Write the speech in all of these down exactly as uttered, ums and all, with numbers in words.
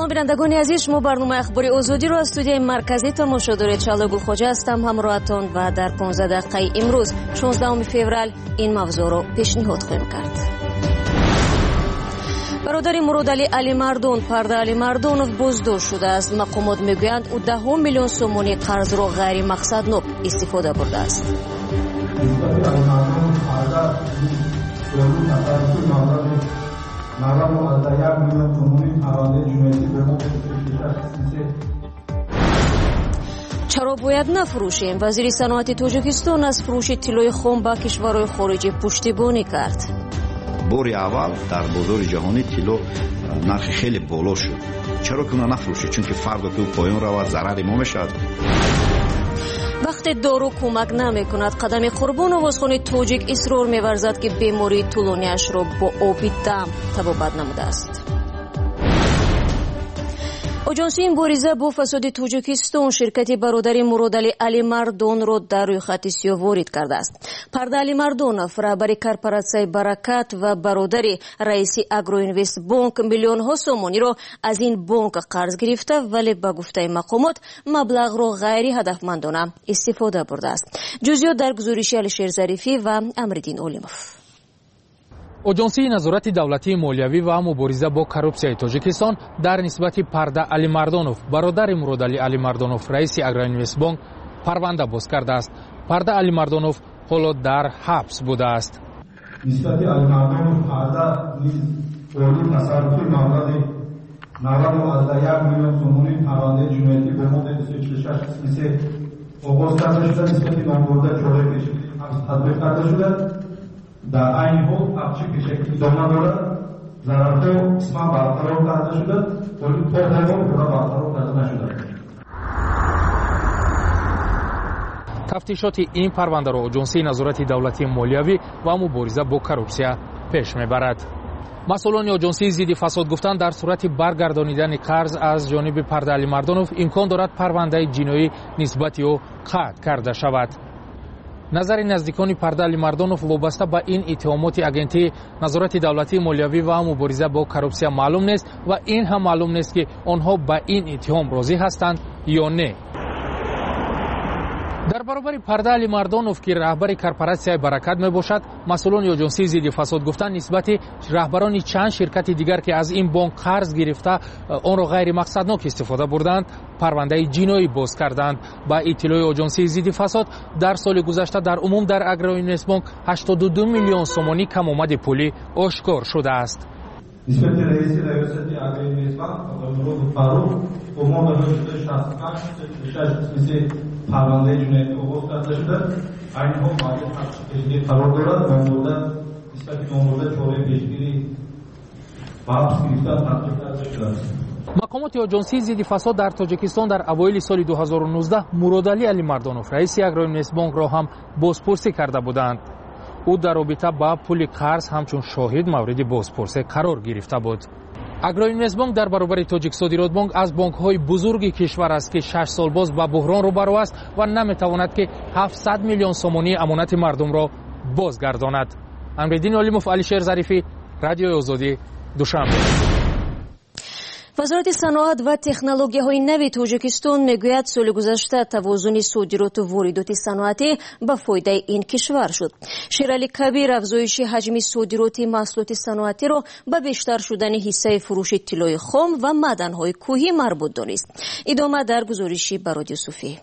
سلام بینندگان عزیز، شما برنامه اخبار آزادی رو از استودیوی مرکزی تماشا دارید. چاله گلخواجه هستم همراهتون و در پانزده دقیقه امروز شانزدهم فوریه این موضوع رو پیشنهاد خواهیم کرد. برادر مرادعلی علیمردون پرده علیمردونов بازداشت شده است. مقامات میگویند او ده میلیون سومانی قرض را غیر مقصدناب استفاده برده است. چرا باید نفروشیم؟ وزیر صنعت تاجیکستان از فروش طلای خام به کشورهای خارجی پشتیبانی کرد. باری اول در بازار جهانی طلا نرخ خیلی بالا شد. چرا که اونا نفروشه؟ چون که فردا که پایان رود ضرر ما میشد. وقتی دارو کمک نمیکند، قدم قربان آوازخوان تاجیک اصرار می‌ورزد که بیماری طولانی‌اش را با آبی دم تبابت نموده است. آژانسی مبارزه با فساد تاجیکستان شرکت برادر مرادعلی علیمردون را در روی خط سیاه وارد کرده است. پرده علیمردونov رهبر کارپوراسیای برکت و برادر رئیس اگرو اینوست بانک میلیون ها سومانی را از این بانک قرض گرفته، ولی به گفته مقامات مبلغ را غیر هدفمندانه استفاده برده است. جزئیات در گزارش علیشیر ظریفی و امرالدین اولیموف. آژانسی نظارت دولتی مالیوی و مبارزه با کورپسیای تاجیکستان در نسبت پرده علیمردونov برادر مرادعلی علیمردونov رئیس اگرو اینوست بانک پرونده باز کرده است. پرده علیمردونov حالا در حبس بوده است. نسبت علیمردونov پرده نیز اردو تصرفی مبلغ نود و یک میلیون سومانی پرونده جنایتی به مورد بیست و شش قسمت سه آغاز کرده شده. نسبت نامبرده چاره پیشگیری تطبیق کرده شده. در این حال افزایش پیشگیری ادامه دارد. ضررها قسما برقرار کرده شده ولی تا الان پورا برقرار کرده نشده. تفتیشات این پرونده را آژانسی نظارت دولتی مالیوی و مبارزه با کورپسیا پیش میبرد. مسئولان آژانسی ضد فساد گفتند در صورت برگردانیدن قرض از جانب پرده علیمردونov امکان دارد پرونده جنایی نسبت او قطع کرده شود. نظر نزدیکان پرده علیمردونov وابسته به این اتهامات اگنتی نظارت دولتی مالیوی و مبارزه با کورپسیا معلوم نیست و این هم معلوم نیست که آنها به این اتهام راضی هستند یا نه. در برابر پرده علیمردونov که رهبر کارپوراسیای برکت می باشد، مسئولان آژانسی ضد فساد گفتند نسبت رهبران چند شرکت دیگر که از این بانک قرض گرفته آن را غیر مقصدناک استفاده بردند پرونده جنایی باز کردند. با اطلاع آژانسی ضد فساد در سال گذشته در عموم در اگرو اینوست بانک هشتاد و دو میلیون سومانی کم آمد پولی آشکار شده است. نسبت رئیس ریاست اگرو اینوست بانک مراد فاروق عموم در شصت و پنج قسمت پرونده جنایتی آغاز کرده شده. این هم باید پیشگیری قرار دارد. نامبرده نسبت نامبرده چاره پیشگیری بحث گرفتن تطبیق کرده شده است. مقامات آژانسی ضد فساد در تاجیکستان در اوایل سال دو هزار و نوزده مرادعلی علیمردونov رئیس اگرو اینوست بانک را هم بازپرسی کرده بودند. او در رابطه با پول قرض همچون شاهد مورد بازپرسی قرار گرفته بود. اگرو اینوست بانک در برابر تاجیک صادرات بانک از بانک‌های بزرگ کشور است که شش سال باز با بحران روبرو است و نمی‌تواند که هفتصد میلیون سومانی امانت مردم را بازگرداند. امرالدین اولیموف، علیشیر ظریفی، رادیوی آزادی، دوشنبه. وزارت صنعت و تکنولوژی‌های نو تاجیکستان میگوید سال گذشته توازن صادرات و واردات صنعتی به فایده این کشور شد. شیرعلی کبیر افزایش حجم صادرات محصولات صنعتی را به بیشتر شدن حصه فروش طلای خام و معدن‌های کوهی مربوط دانست. ادامه در گزارشی برادیو صوفی.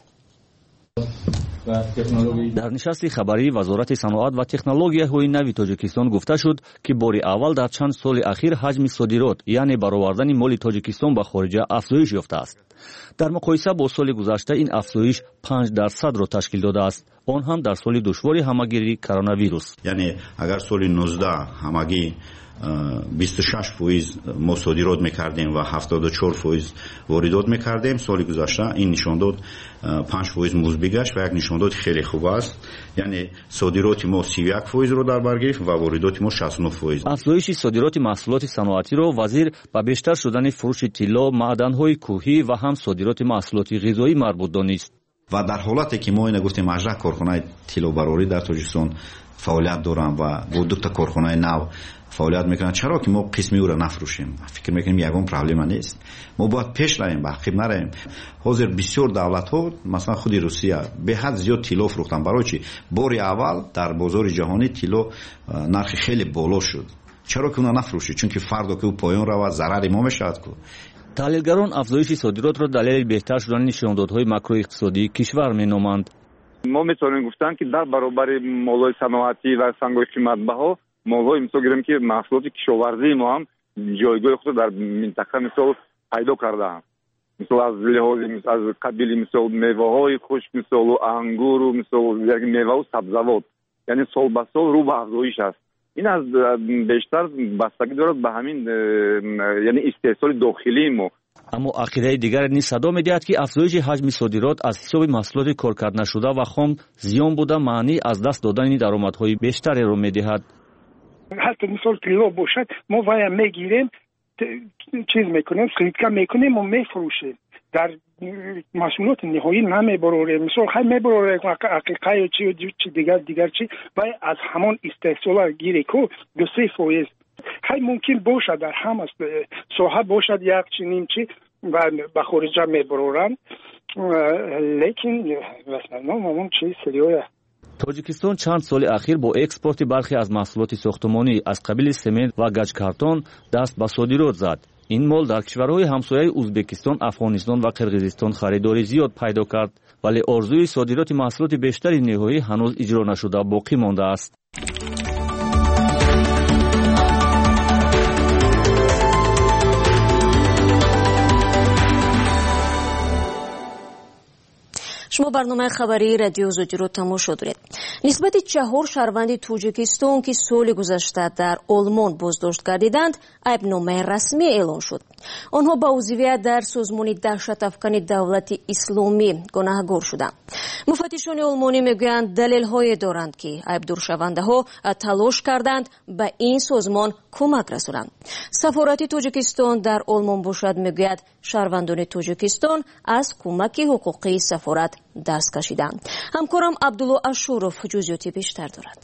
در نشست خبری وزارت صنعت و تکنولوژی‌های نو تاجیکستان گفته شد که باری اول در چند سال اخیر حجم صادرات یعنی برآوردن مال تاجیکستان به خارج افزایش یافته است. در مقایسه با سال گذشته این افزایش پنج درصد را تشکیل داده است. آن هم در سال دشوار همگیری کرونا ویروس. یعنی اگر سال نوزده همگی بیست و شش فیصد ما صادرات میکردیم و هفتاد و چهار فیصد واردات میکردیم، سال گذشته این نشان داد پنج فیصد مثبت گشت و یک نشان داد خیلی خوب است. یعنی صادرات ما سی و یک فیصد رو در بر گرفت و واردات ما شصت و نه فیصد. افزایش صادرات محصولات صنعتی را وزیر به بیشتر شدن فروش طلا، معدن‌های کوهی و هم صادرات محصولات غذایی مربوط دانست. و در حالتی که ما این گفتیم اجرا کارخانه طلا براری در تاجیکستان فعالیت دارن و با دو تا کارخانه نو فعالیت میکنن، چرا که ما قسمی او را نفروشیم؟ فکر میکنیم یگان پرابلم نیست، ما باید پیش رویم، باقی نریم. حاضر بسیار دولت ها مثلا خود روسیه به حد زیاد طلا فروختن. برای چی؟ بار اول در بازار جهانی طلا نرخ خیلی بالا شد. چرا که اونا نفروشید؟ چون که فردا که او پایان رود ضرر ما میشود. کو таҳлилгарон афзоиши содиротро далели беҳтар шудани нишондодҳои макроиқтисодии кишвар меноманд. мо метавонем гуфтан ки дар баробари молҳои саноатӣ ва сангҳои қиматбаҳо молҳои мисол гирем ки маҳсулоти кишоварзии мо ҳам ҷойгоҳи худро дар минтақа мисол пайдо кардаанд. мисол аз лиҳози аз қабили мисол меваҳои хушк мисолу ангуру мисол мевау сабзавот, яъне сол ба сол рӯ ба афзоиш аст. ин аз бештар бастагӣ дорад ба ҳамин яъне истеҳсоли дохилии мо. аммо ақидаи дигаре низ садо медиҳад ки афзоиши ҳаҷми содирот аз ҳисоби маҳсулоти коркарднашуда ва хом зиён буда маънӣ аз даст додани даромадҳои бештареро медиҳад. ҳатто мисол тилло бошад, мо вая мегирем, чиз мекунем, скидка мекунем ва мефурӯшем. дар маҳсулоти ниҳоӣ намебарорем. мисол хай мебарорем ақиқаю чи чи дигар дигар чи вай аз ҳамон истеҳсола гире ку ду се фоиз. хай мумкин бошад дар ҳама соҳа бошад як чи ним чи ва ба хориҷа мебароранд, лекин в основном ҳамон чи сириёя. тоҷикистон чанд соли ахир бо экспорти бархе аз маҳсулоти сохтмонӣ аз қабили семент ва гаҷкартон даст ба содирот зад. ин мол дар кишварҳои ҳамсояи ӯзбекистон, афғонистон ва қирғизистон харидори зиёд пайдо кард, вале орзуи содироти маҳсулоти бештари ниҳоӣ ҳанӯз иҷро нашуда боқӣ мондааст. шумо барномаи хабарии радиои Озодиро тамошо доред. нисбати чаҳор шаҳрванди Тоҷикистон ки соли гузашта дар Олмон боздошт гардиданд, айбномаи расмӣ эълон шуд. онҳо ба узвият дар созмони даҳшатафкани давлати исломӣ гунаҳгор шуданд. муфаттишони олмонӣ мегӯянд далелҳое доранд ки айбдоршавандаҳо талош карданд ба ин созмон кӯмак расонанд. сафорати Тоҷикистон дар Олмон бошад мегӯяд шаҳрвандони Тоҷикистон аз кӯмаки ҳуқуқии сафорат даст кашиданд. ҳамкорам Абдулло Ашуров ҷузъиёти бештар дорад.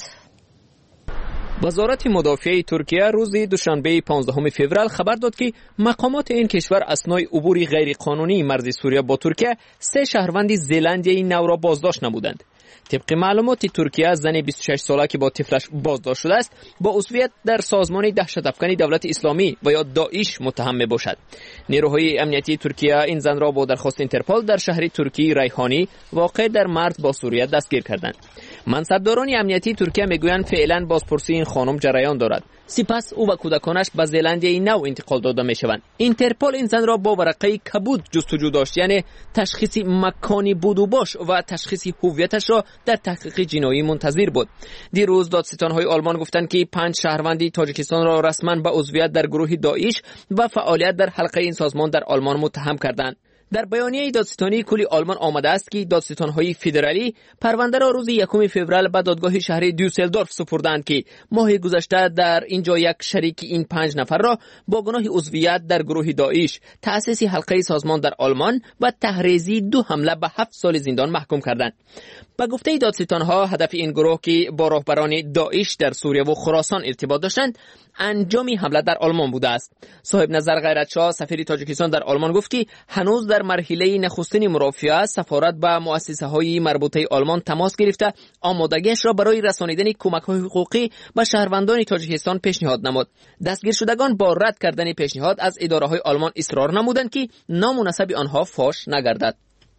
вазорати мудофиаи Туркия рӯзи душанбеи понздаҳуми феврал хабар дод ки мақомоти ин кишвар аснои убури ғайриқонунии марзи Сурия бо Туркия се шаҳрванди Зеландияи навро боздошт намуданд. طبق معلومات ترکیه زن بیست و شش ساله که با طفلش بازداشت شده است با عضویت در سازمان دهشت‌افکنی دولت اسلامی و یا داعش متهم میباشد. نیروهای امنیتی ترکیه این زن را با درخواست اینترپول در شهر ترکی ریحانی واقع در مرز با سوریه دستگیر کردند. منصبداران امنیتی ترکیه میگویند فعلا بازپرسی این خانم جریان دارد. سپس او و کودکانش به زلندیای نو انتقال داده میشوند. اینترپول این زن را با ورقه کبود جستجو داشت، یعنی تشخیص مکانی بود و باش و تشخیص هویتش را در تحقیق جنایی منتظر بود. دیروز دادستان‌های آلمان گفتند که پنج شهروندی تاجیکستان را رسما به عضویت در گروه داعش و فعالیت در حلقه این سازمان در آلمان متهم کردند. در بیانیه دادستانی کلی آلمان آمده است که دادستان‌های فدرالی پرونده را روز یکم فوریه به دادگاه شهر دیوسلدورف سپردند که ماه گذشته در اینجا یک شریک این پنج نفر را با گناه عضویت در گروه داعش، تأسیس حلقه سازمان در آلمان و تحریزی دو حمله به هفت سال زندان محکوم کردند. با گفته دادستان‌ها هدف این گروه که با راهبران داعش در سوریه و خراسان ارتباط داشتند انجام حمله در آلمان بوده است. صاحب نظر غیرتشاه سفیر تاجیکستان در آلمان گفت که هنوز در مرحله نخستین مرافعه سفارت به مؤسسه‌های مربوطه آلمان تماس گرفته آمادگیش را برای رسانیدن کمک‌های حقوقی به شهروندان تاجیکستان پیشنهاد نمود. دستگیر شدگان با رد کردن پیشنهاد از اداره‌های آلمان اصرار نمودند که نام و نسب آنها فاش نگردد.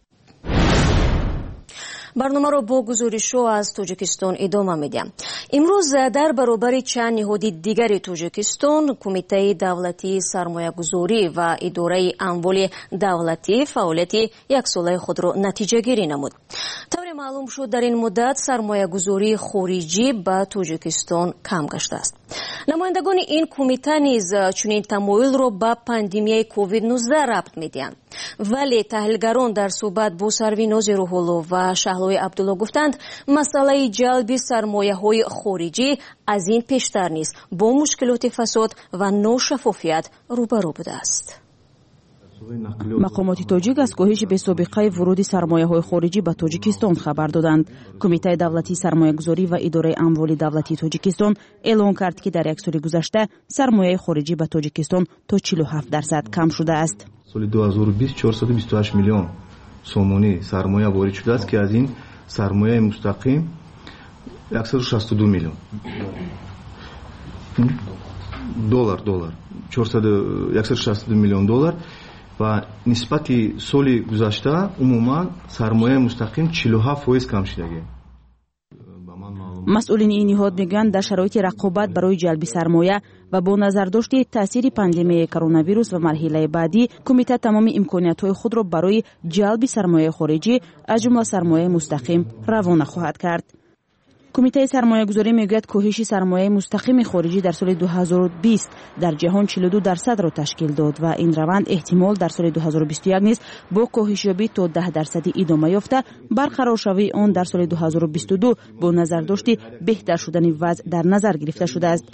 барномаро бо гузоришҳо аз Тоҷикистон идома медиҳам. имрӯз дар баробари чанд ниҳоди дигари Тоҷикистон Кумитаи давлатии сармоягузорӣ ва идораи амволи давлатӣ фаъолияти яксолаи худро натиҷагирӣ намуд. тавре маълум шуд дар ин муддат сармоягузории хориҷӣ ба Тоҷикистон кам гаштааст. намояндагони ин кумита низ чунин тамоилро ба пандемияи ковид нуздаҳ рабт медиҳанд. вале таҳлилгарон дар суҳбат бо Сарвинози Рӯҳулло ва Шаҳлои Абдулло гуфтанд масъалаи ҷалби сармояҳои хориҷӣ аз ин пештар низ бо мушкилоти фасод ва ношаффофият рӯбарӯ будааст. мақомоти тоҷик аз коҳиши бесобиқаи вуруди сармояҳои хориҷӣ ба тоҷикистон хабар доданд. Кумитаи давлатии сармоягузорӣ ва идораи амволи давлатии тоҷикистон эълон кард, ки дар як соли гузашта сармояи хориҷӣ ба тоҷикистон то чилу ҳафт дарсад кам шудааст. соли дуҳазору бист чорсаду бисту ҳашт миллион сомонӣ сармоя ворид шудааст, ки аз ин сармояи мустақим яксаду шасту ду миллион доллар доллар яксаду шасту ду миллион доллар ва нисбати соли гузашта умуман сармояи мустақим чилу ҳафт фоиз кам шудагӣ. масъулини ин ниҳод мегӯянд, дар шароити рақобат барои ҷалби сармоя ва бо назардошти таъсири пандемияи коронавирус ва марҳилаи баъдӣ, кумита тамоми имкониятҳои худро барои ҷалби сармояи хориҷӣ аз ҷумла сармояи мустақим равона хоҳад кард. кумитаи сармоягузорӣ мегӯяд коҳиши сармояи мустақими хориҷӣ дар соли дуҳазору бист дар ҷаҳон чилу ду дарсадро ташкил дод ва ин раванд эҳтимол дар соли дуҳазору бисту як низ бо коҳишёбӣ то даҳ дарсадӣ идома ёфта, барқароршавии он дар соли дуҳазору бисту ду бо назардошти беҳтар шудани вазъ дар назар гирифта шудааст.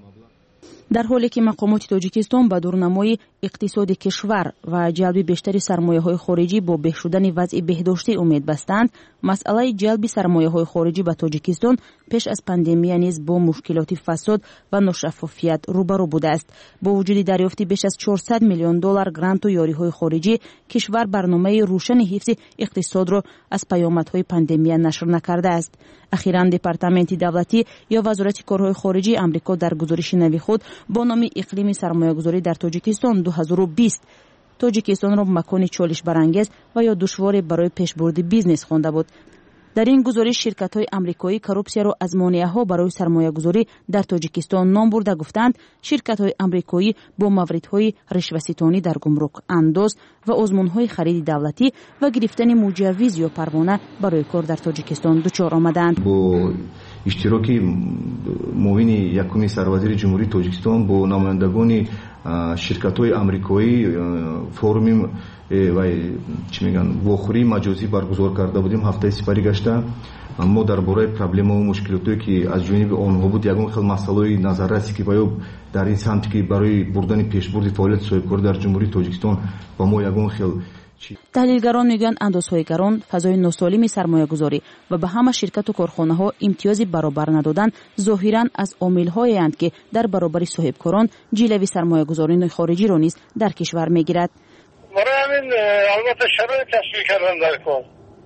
дар ҳоле ки мақомоти тоҷикистон ба дурнамои иқтисоди кишвар ва ҷалби бештари сармояҳои хориҷӣ бо беҳшудани вазъи беҳдоштӣ умед бастанд, масъалаи ҷалби сармояҳои хориҷӣ ба тоҷикистон пеш аз пандемия низ бо мушкилоти фасод ва ношаффофият рӯбарӯ будааст. бо вуҷуди дарёфти беш аз чорсад миллион доллар гранту ёриҳои хориҷӣ, кишвар барномаи рӯшани ҳифзи иқтисодро аз паёмадҳои пандемия нашр накардааст. ахиран департаменти давлатӣ ё вазорати корҳои хориҷии амрико дар гузориши нави худ бо номи иқлими сармоягузорӣ дар тоҷикистон дуҳазору бист тоҷикистонро макони чолишбарангез ва ё душворе барои пешбурди бизнес хонда буд. дар ин гузориш ширкатҳои амрикоӣ коррупсияро аз монеаҳо барои сармоягузорӣ дар тоҷикистон ном бурда гуфтанд, ширкатҳои амрикоӣ бо мавридҳои ришваситонӣ дар гумрук, андоз ва озмунҳои хариди давлатӣ ва гирифтани муҷаввиз ё парвона барои кор дар тоҷикистон дучор омаданд. бо иштироки муовини якуми сарвазири ҷумҳурии тоҷикистон бо намояндагони ширкатҳои амрикоӣ форуми ва чӣ мегӯянд вохӯрии маҷозӣ баргузор карда будем. ҳафтаи сипарӣ гашта мо дар бораи проблемаву мушкилотое ки аз ҷониби онҳо буд ягон хел масъалаи назарраси ки баё дар ин самти ки барои бурдани пешбурди фаъолияти соҳибкорӣ дар ҷумҳурии тоҷикистон ба мо ягон хел. таҳлилгарон мегӯянд андозҳои гарон, фазои носолими сармоягузорӣ ва ба ҳама ширкату корхонаҳо имтиёзи баробар надодан зоҳиран аз омилҳоеанд, ки дар баробари соҳибкорон ҷилави сармоягузорини хориҷиро низ дар кишвар мегирад. برای همین البته شرایط تشویق کردن در کار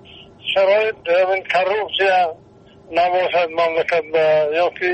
شرایط همین کروپسیا نباشد مملکت یا که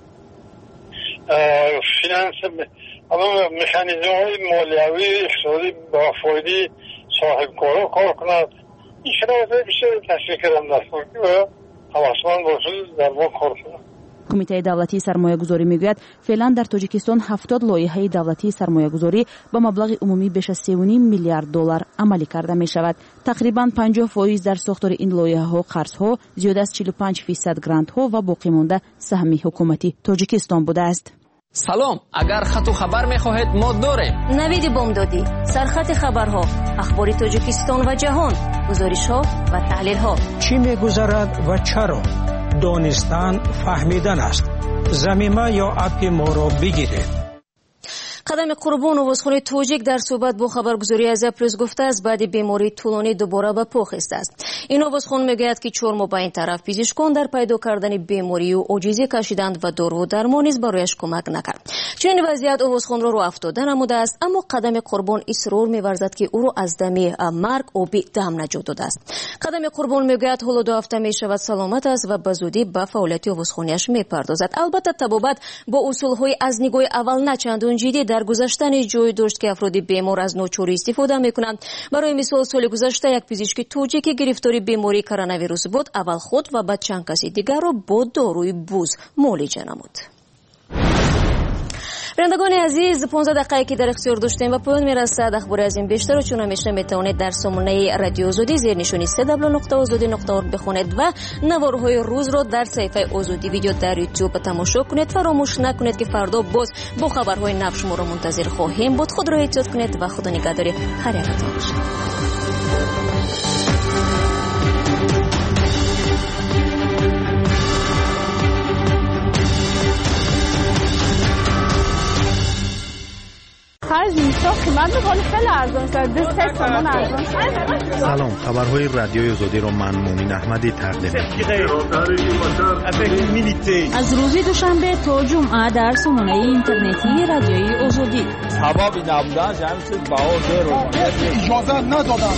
فینانس اما مکانیزم های مالیوی اقتصادی با فایده صاحب کارو کار کند این شرایط بیشتر تشویق کردن در کار و حواسمند باشد در ما کار کند. кумитаи давлатии сармоягузорӣ мегӯяд, феълан дар тоҷикистон ҳафтод лоиҳаи давлатии сармоягузорӣ ба маблағи умумӣ беш аз се ва ним миллиард доллар амалӣ карда мешавад. тақрибан панҷоҳ фоиз дар сохтори ин лоиҳаҳо қарзҳо, зиёда аз чилу панҷ фисад грантҳо ва боқимонда саҳми ҳукумати тоҷикистон будааст. салом, агар хату хабар мехоҳед мо дорем. навиди бомдодӣ, сархати хабарҳо, ахбори тоҷикистон ва ҷаҳон, гузоришҳо ва таҳлилҳо. чӣ мегузарад ва чаро? донистан фаҳмидан аст. замима ё апи моро бигиред. қадами қурбон овозхони тоҷик дар суҳбат бо хабаргузории Азия плюс гуфтааст, баъди бемории тӯлонӣ дубора ба пӯ хистааст. ин овозхон мегӯяд, ки чор моҳ ба ин тараф пизишкон дар пайдо кардани беморию оҷизӣ кашиданд ва дору дармон низ барояш кӯмак накард. чунин вазъият овозхонро роҳ афтода намудааст, аммо қадами қурбон исрор меварзад, ки ӯро аз дами марг оби дам наҷот додааст. қадами қурбон мегӯяд, ҳоло ду ҳафта мешавад саломат аст ва ба зудӣ ба фаъолияти овозхониаш мепардозад. албатта табобат бо усулҳои аз нигоҳи аввал на чандон ҷиддӣ дар гузаштани ҷой дошт, ки афроди бемор аз ночорӣ истифода мекунанд. барои мисол, соли гузашта як пизишки тоҷик, ки гирифтори бемории коронавирус буд, аввал худ ва баъд чанд каси дигарро бо доруи буз муолиҷа намуд. бинандагони азиз, понздаҳ дақиқае ки дар ихтиёр доштем ба поён мерасад. ахбори аз ин бештару чун ҳамеша метавонед дар сомонаи радио озодӣ зернишони се w нуқта озодӣ нуқта орг бихонед ва наворҳои рӯзро дар саҳифаи озодӣ видео дар ютуб тамошо кунед. фаромӯш накунед, ки фардо боз бо хабарҳои нав шуморо мунтазир хоҳем буд. худро эҳтиёт кунед ва худо нигаҳдори ҳар яктон бошед. فرض قیمت ولی خیلی ارزان شد. دست سامان ارزان شد. سلام، خبرهای رادیوی آزادی رو من مومین احمدی تقدیم می‌کنم. از روز دوشنبه تا جمعه در سامانه اینترنتی رادیوی آزادی. هوا نبودن جمع شد باور اجازه ندادن.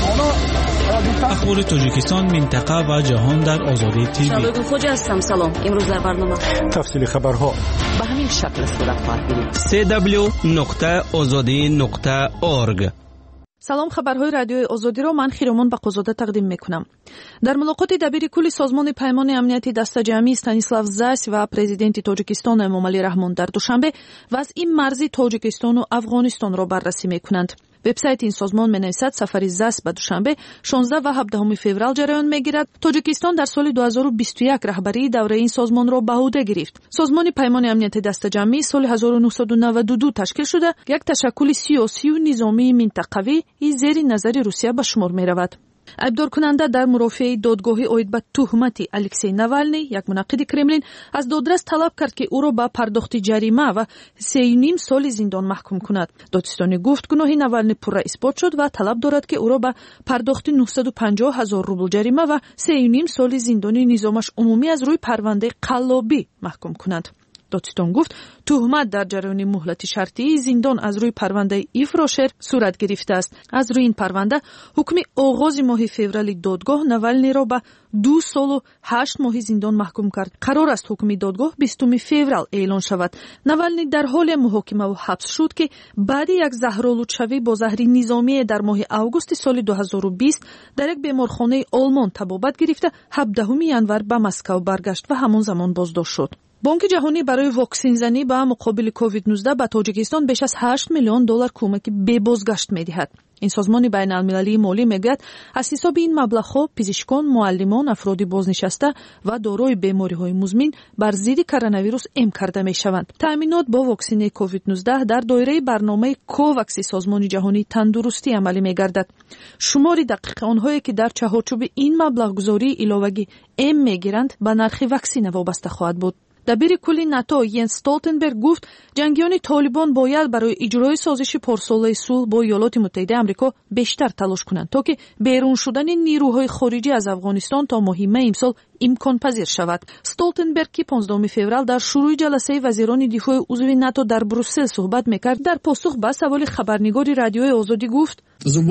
اخبار تاجیکستان، منطقه و جهان در آزادی تیوی. شباب خوش هستم. سلام. امروز در برنامه تفصیل خبرها به همین شکل صورت خواهد گرفت. سی دبلیو نقطه آزادی نقطه اورگ. سلام، خبرهای رادیوی آزادی را من خیرمان بقازاده تقدیم میکنم. در ملاقات دبیر کل سازمان پیمان امنیتی دسته‌جمعی استانیسلاو زاس و پرزیدنت تاجیکستان امامعلی رحمان در دوشنبه وضع مرزی تاجیکستان و افغانستان را بررسی میکنند. وبسایت این سازمان می‌نویسد سفر زاس به دوشنبه شانزده و هفده فوریه جریان می‌گیرد. تاجیکستان در سال دو هزار و بیست و یک رهبری دوره این سازمان را به عهده گرفت. سازمان پیمان امنیت دسته‌جمعی سال هزار و نهصد و نود و دو تشکیل شده، یک تشکل سیاسی و نظامی منطقوی زیر نظر روسیه به شمار می‌رود. ایبدار کننده در مرافعه دادگاهی اوید به تهمت الکسی ناوالنی، یک منعقد کرملین، از دادرس طلب کرد که او را به پرداخت جریمه و سه و نیم سال زندان محکوم کند. دادستانی گفت گناه ناوالنی پورا اثبات شد و طلب دارد که او را به پرداخت نهصد و پنجاه هزار روبل جریمه و سه و نیم سال زندان نظامش عمومی از روی پرونده قلابی محکوم کند. دادستان گفت تهمت در جریان مهلت شرطی زندان از روی پرونده ایفراشر صورت گرفته است. از روی این پرونده حکم آغاز ماه فوریه دادگاه ناوالنی را به دو سال و هشت ماه زندان محکوم کرد. قرار است حکم دادگاه بیستم فوریه اعلان شود. ناوالنی در حال محاکمه و حبس شد که بعد یک زهرآلودشوی با زهر نظامی در ماه آگوست سال دو هزار و بیست در یک بیمارخانه آلمان تبابت گرفته هفدهم ژانویه به مسکو برگشت و همان زمان بازداشت شد. بانک جهانی برای واکسین زنی به مقابل کووید نوزده به تاجیکستان بیش از هشت میلیون دلار کمک به بازگشت می‌دهد. این سازمان بین المللی مالی میگوید از حساب این مبلغ‌ها پزشکان، معلمان، افراد بازنشسته و دارای بیماری‌های مزمن بر ضد کرونا ویروس ام کرده می‌شوند. تأمینات با واکسن کووید نوزده در دایره برنامه کوواکس سازمان جهانی تندرستی عملی می‌گردد. شمار دقیق آنهایی که در چهارچوب این مبلغ گذاری علاوه ام می‌گیرند به نرخ واکسن وابسته خواهد بود. دبیر کل ناتو ینس استولتنبرگ گفت جنگیان طالبان باید برای اجرای سازش پارساله صلح با ایالات متحده آمریکا بیشتر تلاش کنند تا که بیرون شدن نیروهای خارجی از افغانستان تا ماه می امسال امکان پذیر شود. استولتنبرگ که پانزدهم فوریه در شروع جلسه وزیران دفاع عضو ناتو در بروسل صحبت میکرد در پاسخ به سوال خبرنگار رادیوی آزادی گفت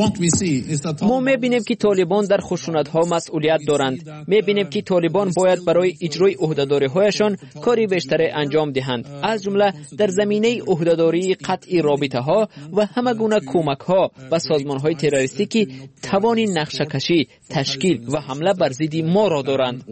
ما می‌بینیم که طالبان در خشونت‌ها مسئولیت دارند. می‌بینیم که طالبان باید برای اجرای عهده‌داری‌هایشان کاری بیشتر انجام دهند، از جمله در زمینه عهده‌داری قطع رابطه‌ها و همه گونه کمک‌ها و سازمان‌های تروریستی که توان نقشه‌کشی، تشکیل و حمله بر ضد ما را دارند.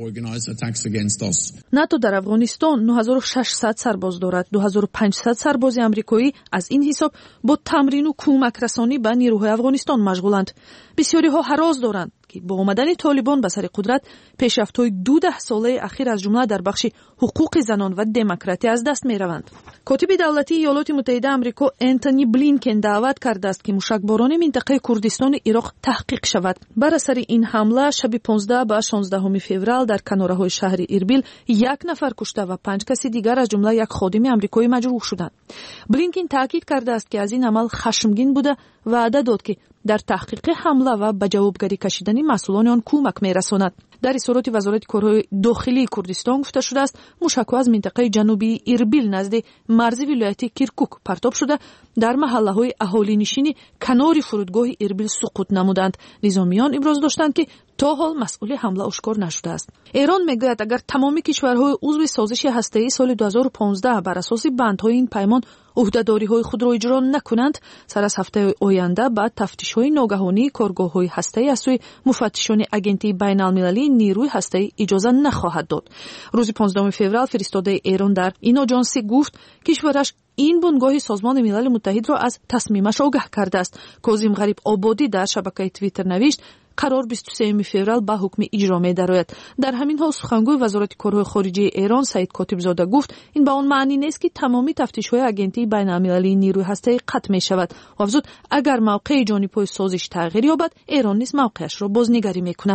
ناتو در افغانستان نه هزار و ششصد سرباز دارد. دو هزار و پانصد سرباز آمریکایی از این حساب با تمرین و کمک رسانی به نیروهای افغانستان مشغولند. بسیاری ها هراس دارند که با آمدن طالبان به سر قدرت پیشرفت‌های دو ده ساله اخیر از جمله در بخش حقوق زنان و دموکراسی از دست می‌روند. کاتب دولتی ایالات متحده آمریکا انتونی بلینکن دعوت کرده است که موشکباران منطقه کردستان عراق تحقیق شود. بر اثر این حمله شب پانزده و شانزده فوریه در کناره‌های شهر اربیل یک نفر کشته و پنج کسی دیگر از جمله یک خادم آمریکایی مجروح شدند. بلینکن تاکید کرده است که از این عمل خشمگین بوده و وعده داد که در تحقیق حمله و به جوابگری کشیدن مسئولان آن کمک می‌رساند. در اظهارات وزارت کارهای داخلی کردستان گفته شده است موشک‌ها از منطقه جنوبی اربیل نزد مرز ولایت کرکوک پرتاب شده در محله‌های اهالی‌نشین کنار فرودگاه اربیل سقوط نمودند. نظامیان ابراز داشتند که تا حال مسئول حمله آشکار نشده است. ایران میگوید اگر تمام کشورهای عضو سازش هسته‌ای سال دو هزار و پانزده بر اساس بندهای این پیمان عهده‌داری‌های خود را اجرا نکنند، سر از هفته آینده بعد تفتیش‌های ناگهانی کارگاه‌های هسته‌ای از سوی مفتشان آژانس بین‌المللی نیروی هسته‌ای اجازه نخواهد داد. روز پانزدهم فوریه فرستاده ایران در این آژانس گفت کشورش این بنگاه سازمان ملل متحد را از تصمیمش آگاه کرده است. کاظم غریب آبادی در شبکه توییتر نوشت قرار بیست و سوم فوریه به حکم اجرا می‌دارد. در همین حال سخنگوی وزارت کارهای خارجه ایران سعید کاتب‌زاده گفت این به آن معنی نیست که تمامی تفتیش‌های آژانس بین‌المللی نیروی هسته‌ای قطع می‌شود. افزود اگر موقع جانب‌های سازش تغییر یابد ایران نیز موقعش را بازنگری می‌کند.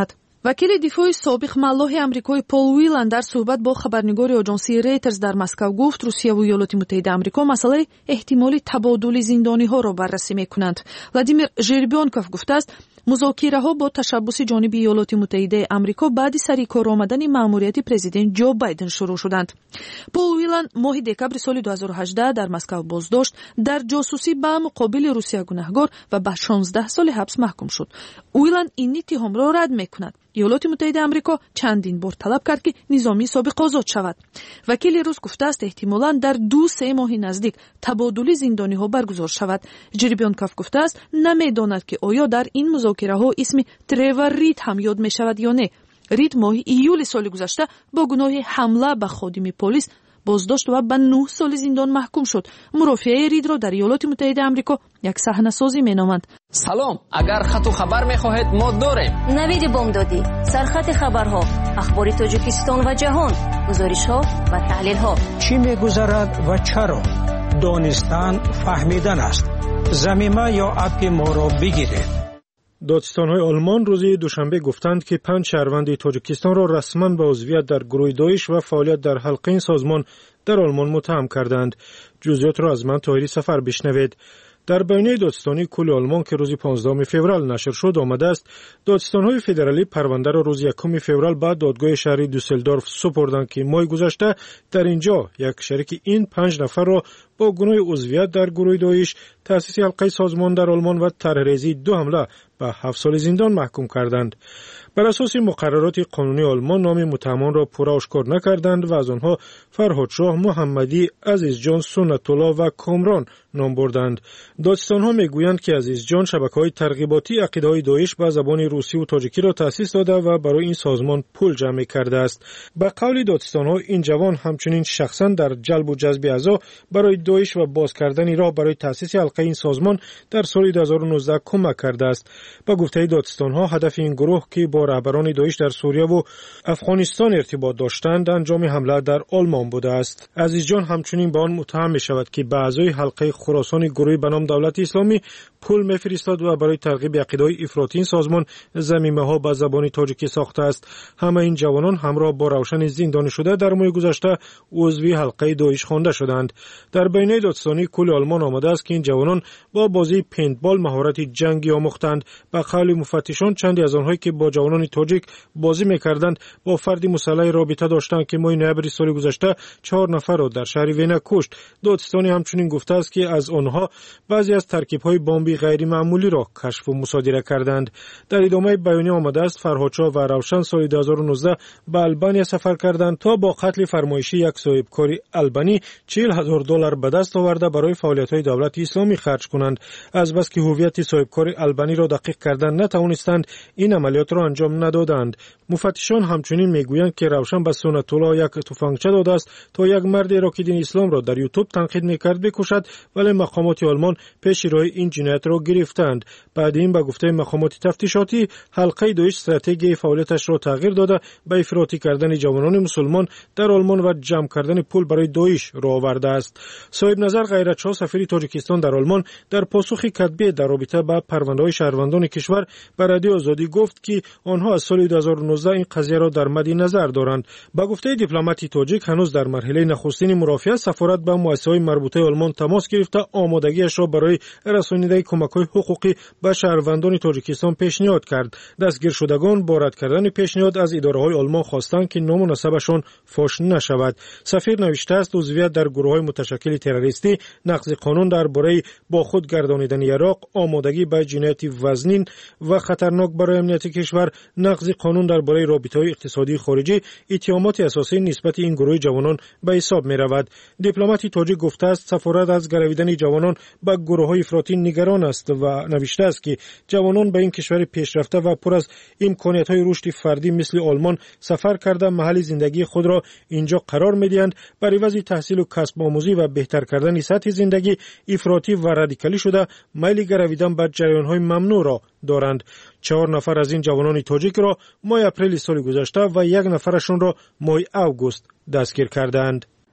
вакили дифои собиқ маллоҳи амрикои Пол Уилан дар суҳбат бо хабарнигори оҷонсии Reuters дар Москав гуфт, Русияву Иёлоти Муттаҳидаи Амрико масъалаи эҳтимоли табодули зиндониҳоро баррасӣ мекунанд. Владимир Жеребёнков гуфтааст, музокираҳо бо ташаббуси ҷониби Иёлоти Муттаҳидаи Амрико баъди сари кор омадани маъмурияти президент Ҷо Байден шурӯъ шуданд. Пол Уилан моҳи декабри соли ду ҳазору ҳаждаҳ дар Москав боздошт, дар ҷосусӣ ба муқобили Русия гунаҳгор ва ба шонздаҳ соли ҳабс маҳкум шуд. Уилан ин иттиҳомро рад мекунад. Иёлоти Муттаҳидаи Амрико чандин бор талаб кард, ки низоми собиқ озод шавад. Вакили рус гуфтааст, эҳтимолан дар ду се моҳи наздик табодули зиндониҳо баргузор шавад. Жеребёнков гуфтааст, намедонад, ки оё дар ин музокираҳо исми Тревор Рид ҳам ёд мешавад ё не. Рид моҳи июли соли гузашта бо гуноҳи ҳамла ба ходими полис боздошт ва ба нӯҳ соли зиндон маҳкум шуд. Мурофиаи Ридро дар Иёлоти Муттаҳидаи Амрико як саҳнасозӣ меноманд. салом, агар хату хабар мехоҳед мо дорем. навиди бомдодӣ, сархати хабарҳо, ахбори Тоҷикистон ва ҷаҳон, гузоришҳо ва таҳлилҳо. чӣ мегузарад ва чаро? донистан фаҳмидан аст. замима ё апи моро бигиред. додистанҳои олмон рӯзи душанбе гуфтанд, ки панҷ шаҳрванди Тоҷикистонро расман ба узвият дар гурӯҳи Доиш ва фаъолият дар ҳалқаи созмон дар олмон муттаҳам карданд. ҷузъиётро аз ман Тоҳири Сафар бишнавед. дар байнияи додистони кӯли олмон, ки рӯзи понздаҳуми феврал нашр шуд, омадааст, додистанҳои федералӣ парвандаро рӯзи якуми феврал ба додгоҳи шаҳри Дюсселдорф супурданд, ки моҳи гузашта дар ин ҷо як шарики ин панҷ нафарро бо гуноҳи узвият дар гурӯҳи Доиш, таъсиси ҳалқаи созмон дар олмон ва тарҳрезии ду ҳамла ба ҳафт соли зиндон маҳкум карданд. бар асоси муқаррароти қонунии олмон номи муттаҳамонро пурра ошкор накарданд ва аз онҳо Фарҳодшоҳ, Муҳаммадӣ, Азизҷон, Суннатулло ва Комрон ном бурданд. додистанҳо мегӯянд, ки Азизҷон шабакаҳои тарғиботии ақидаҳои Доиш ба забони русиву тоҷикиро таъсис дода ва барои ин созмон пул ҷамъ мекардааст. ба қавли додистанҳо, ин ҷавон ҳамчунин шахсан дар ҷалбу ҷазби аъзо барои Доиш ва боз кардани роҳ барои таъсиси ҳалқаи ин созмон дар соли ду ҳазору нуздаҳ кӯмак кардааст. ба гуфтаи додистанҳо, ҳадафи ин гурӯҳ, ки бо раҳбарони Доиш дар Сурияву Афғонистон иртибот доштанд, анҷоми ҳамла дар олмон будааст. Азизҷон ҳамчунин ба он муттаҳам мешавад, ки ба аъзои ҳалқаи хуросони гурӯҳи ба ном Давлати Исломӣ пул мефиристод ва барои тарғиби ақидаҳои ифротии ин созмон замимаҳо ба забони тоҷикӣ сохтааст. ҳама ин ҷавонон ҳамроҳ бо Равшани Зиндонишуда дар моҳи гузашта узви ҳалқаи Доиш хонда шуданд. дар байнияи додистони кӯли олмон омадааст, ки ин ҷавонон бо бозии пейнтбол маҳорати ҷангӣ омӯхтанд. ба қавли муфаттишон, чанде аз онҳое, ки бо ҷавонони тоҷик бозӣ мекарданд, бо фарди мусаллаҳе робита доштанд, ки моҳи ноябри соли гузашта чаҳор нафарро дар шаҳри Вена кушт. додистони ҳамчунин гуфтааст, ки аз онҳо баъзе аз таркибҳои бомби ғайримаъмулиро кашфу мусодира карданд. дар идомаи баёния омадааст, Фарҳодшоҳ ва Равшан соли ду ҳазору нуздаҳ ба Албания сафар карданд, то бо қатли фармоишӣ як соҳибкори албанӣ чил ҳазор доллар ба даст оварда барои фаъолиятҳои Давлати Исломӣ харҷ кунанд. азбаски ҳуввияти соҳибкори албаниро дақиқ кардан натавонистанд, ин амалиётро анҷом надоданд. муфаттишон ҳамчунин мегӯянд, ки Равшан ба Суннатулло як туфангча додааст, то як мардеро, ки дини исломро дар ютуб танқид мекард, бикушад, вале мақомоти олмон пеши роҳи ин ҷиноятро гирифтанд. баъди ин ба гуфтаи мақомоти тафтишотӣ, ҳалқаи Доиш стратегияи фаъолияташро тағйир дода ба ифротӣ кардани ҷавонони мусулмон дар олмон ва ҷамъ кардани пул барои Доиш роҳ овардааст. соҳибназар Ғайратшоҳ, сафири Тоҷикистон дар олмон, дар посухи катбие дар робита ба парвандаҳои шаҳрвандони кишвар ба Радиои Озодӣ гуфт, ки онҳо аз соли ду ҳазору нуздаҳ ин қазияро дар мадди назар доранд. ба гуфтаи дипломати тоҷик, ҳанӯз дар марҳилаи нахустини мурофиа сафорат ба муассисаҳои марбутаи олмон тамос гирифта омодагиашро барои расонидаи кӯмакҳои ҳуқуқӣ ба шаҳрвандони Тоҷикистон пешниҳод кард. дастгиршудагон бо рад кардани пешниҳод аз идораҳои олмон хостанд, ки ному насабашон фош нашавад. сафир навиштааст, узвият дар гурӯҳҳои муташаккили террористӣ, нақзи қонун дар бораи бо худ гардонидани яроқ, омодагӣ ба ҷинояти вазнин ва хатарнок барои амнияти кишвар, нақзи қонун дар бораи робитаҳои иқтисодии хориҷӣ иттиҳомоти асосӣ нисбати ин гурӯҳи ҷавонон ба ҳисоб меравад. дипломати тоҷик гуфтааст, сафорат аз гаравидани ҷавонон ба гурӯҳҳои ифротӣ нигарон аст ва навиштааст, ки ҷавонон ба ин кишвари пешрафта ва пур аз имкониятҳои рушди фардӣ мисли олмон сафар карда маҳалли зиндагии худро инҷо қарор медиҳанд, бар ивази таҳсилу касбомӯзӣ ва беҳтар кардани сатҳи зиндагӣ ифротӣ ва радикалӣ шуда майли гаравидан ба ҷараёнҳои мамнӯъро доранд. чаҳор нафар аз ин ҷавонони тоҷикро моҳи апрели соли гузашта ва як нафарашонро моҳи август дастгир карданд.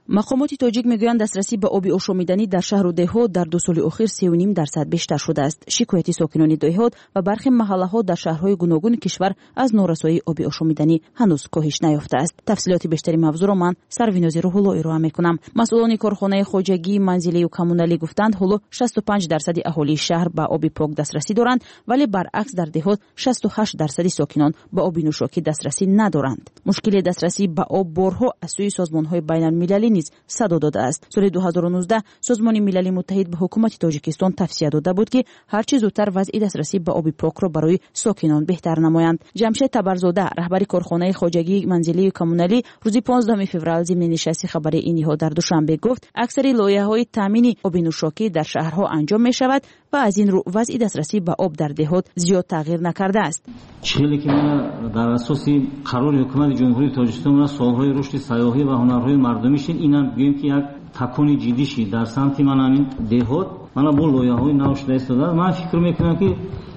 мақомоти тоҷик мегӯянд дастрасӣ ба оби ошомиданӣ дар шаҳру деҳот дар ду соли охир се و نیم дарсад бештар шудааст. шикояти сокинони деҳот ва бархи маҳаллаҳо дар шаҳрҳои гуногуни кишвар аз норасоии оби ошомиданӣ ҳанӯз коҳиш наёфтааст. тафсилоти бештари мавзӯъро ман сарвинози рӯҳулло ироа мекунам. масъулони корхонаи хоҷагии манзилию коммуналӣ гуфтанд ҳоло шасту панҷ дарсади аҳолии шаҳр ба оби пок дастрасӣ доранд, вале баръакс дар деҳот шасту ҳашт дарсади сокинон ба оби нӯшокӣ дастрасӣ надоранд. мушкили дастрасӣ ба об борҳо аз сӯи созмонҳои байналмилалӣ низ садо додааст. соли ду ҳазору нуздаҳ созмони милали муттаҳид ба ҳукумати тоҷикистон тавсия дода буд ки ҳарчи зудтар вазъи дастрасӣ ба оби покро барои сокинон беҳтар намоянд. ҷамшед табарзода, раҳбари корхонаи хоҷагии манзилию коммуналӣ, рӯзи понздаҳуми феврал зимни нишасти хабарии инниҳо дар душанбе гуфт, аксари лоиҳаҳои таъмини оби нӯшокӣ дар шаҳрҳо анҷом мешавад ва аз ин рӯ вазъи дастрасӣ ба об дар деҳот зиёд тағйир накардааст. чиҳеле ки мана дар асоси қарори ҳукумати ҷумҳурии тоҷикистон мана солҳои рушди сайёҳӣ ва ҳунарҳои мардумишин инам гӯем ки як такони ҷиддиши дар самти мана ин деҳот мана бо лоиҳаҳои нав шуда истода. ман фикр мекунам ки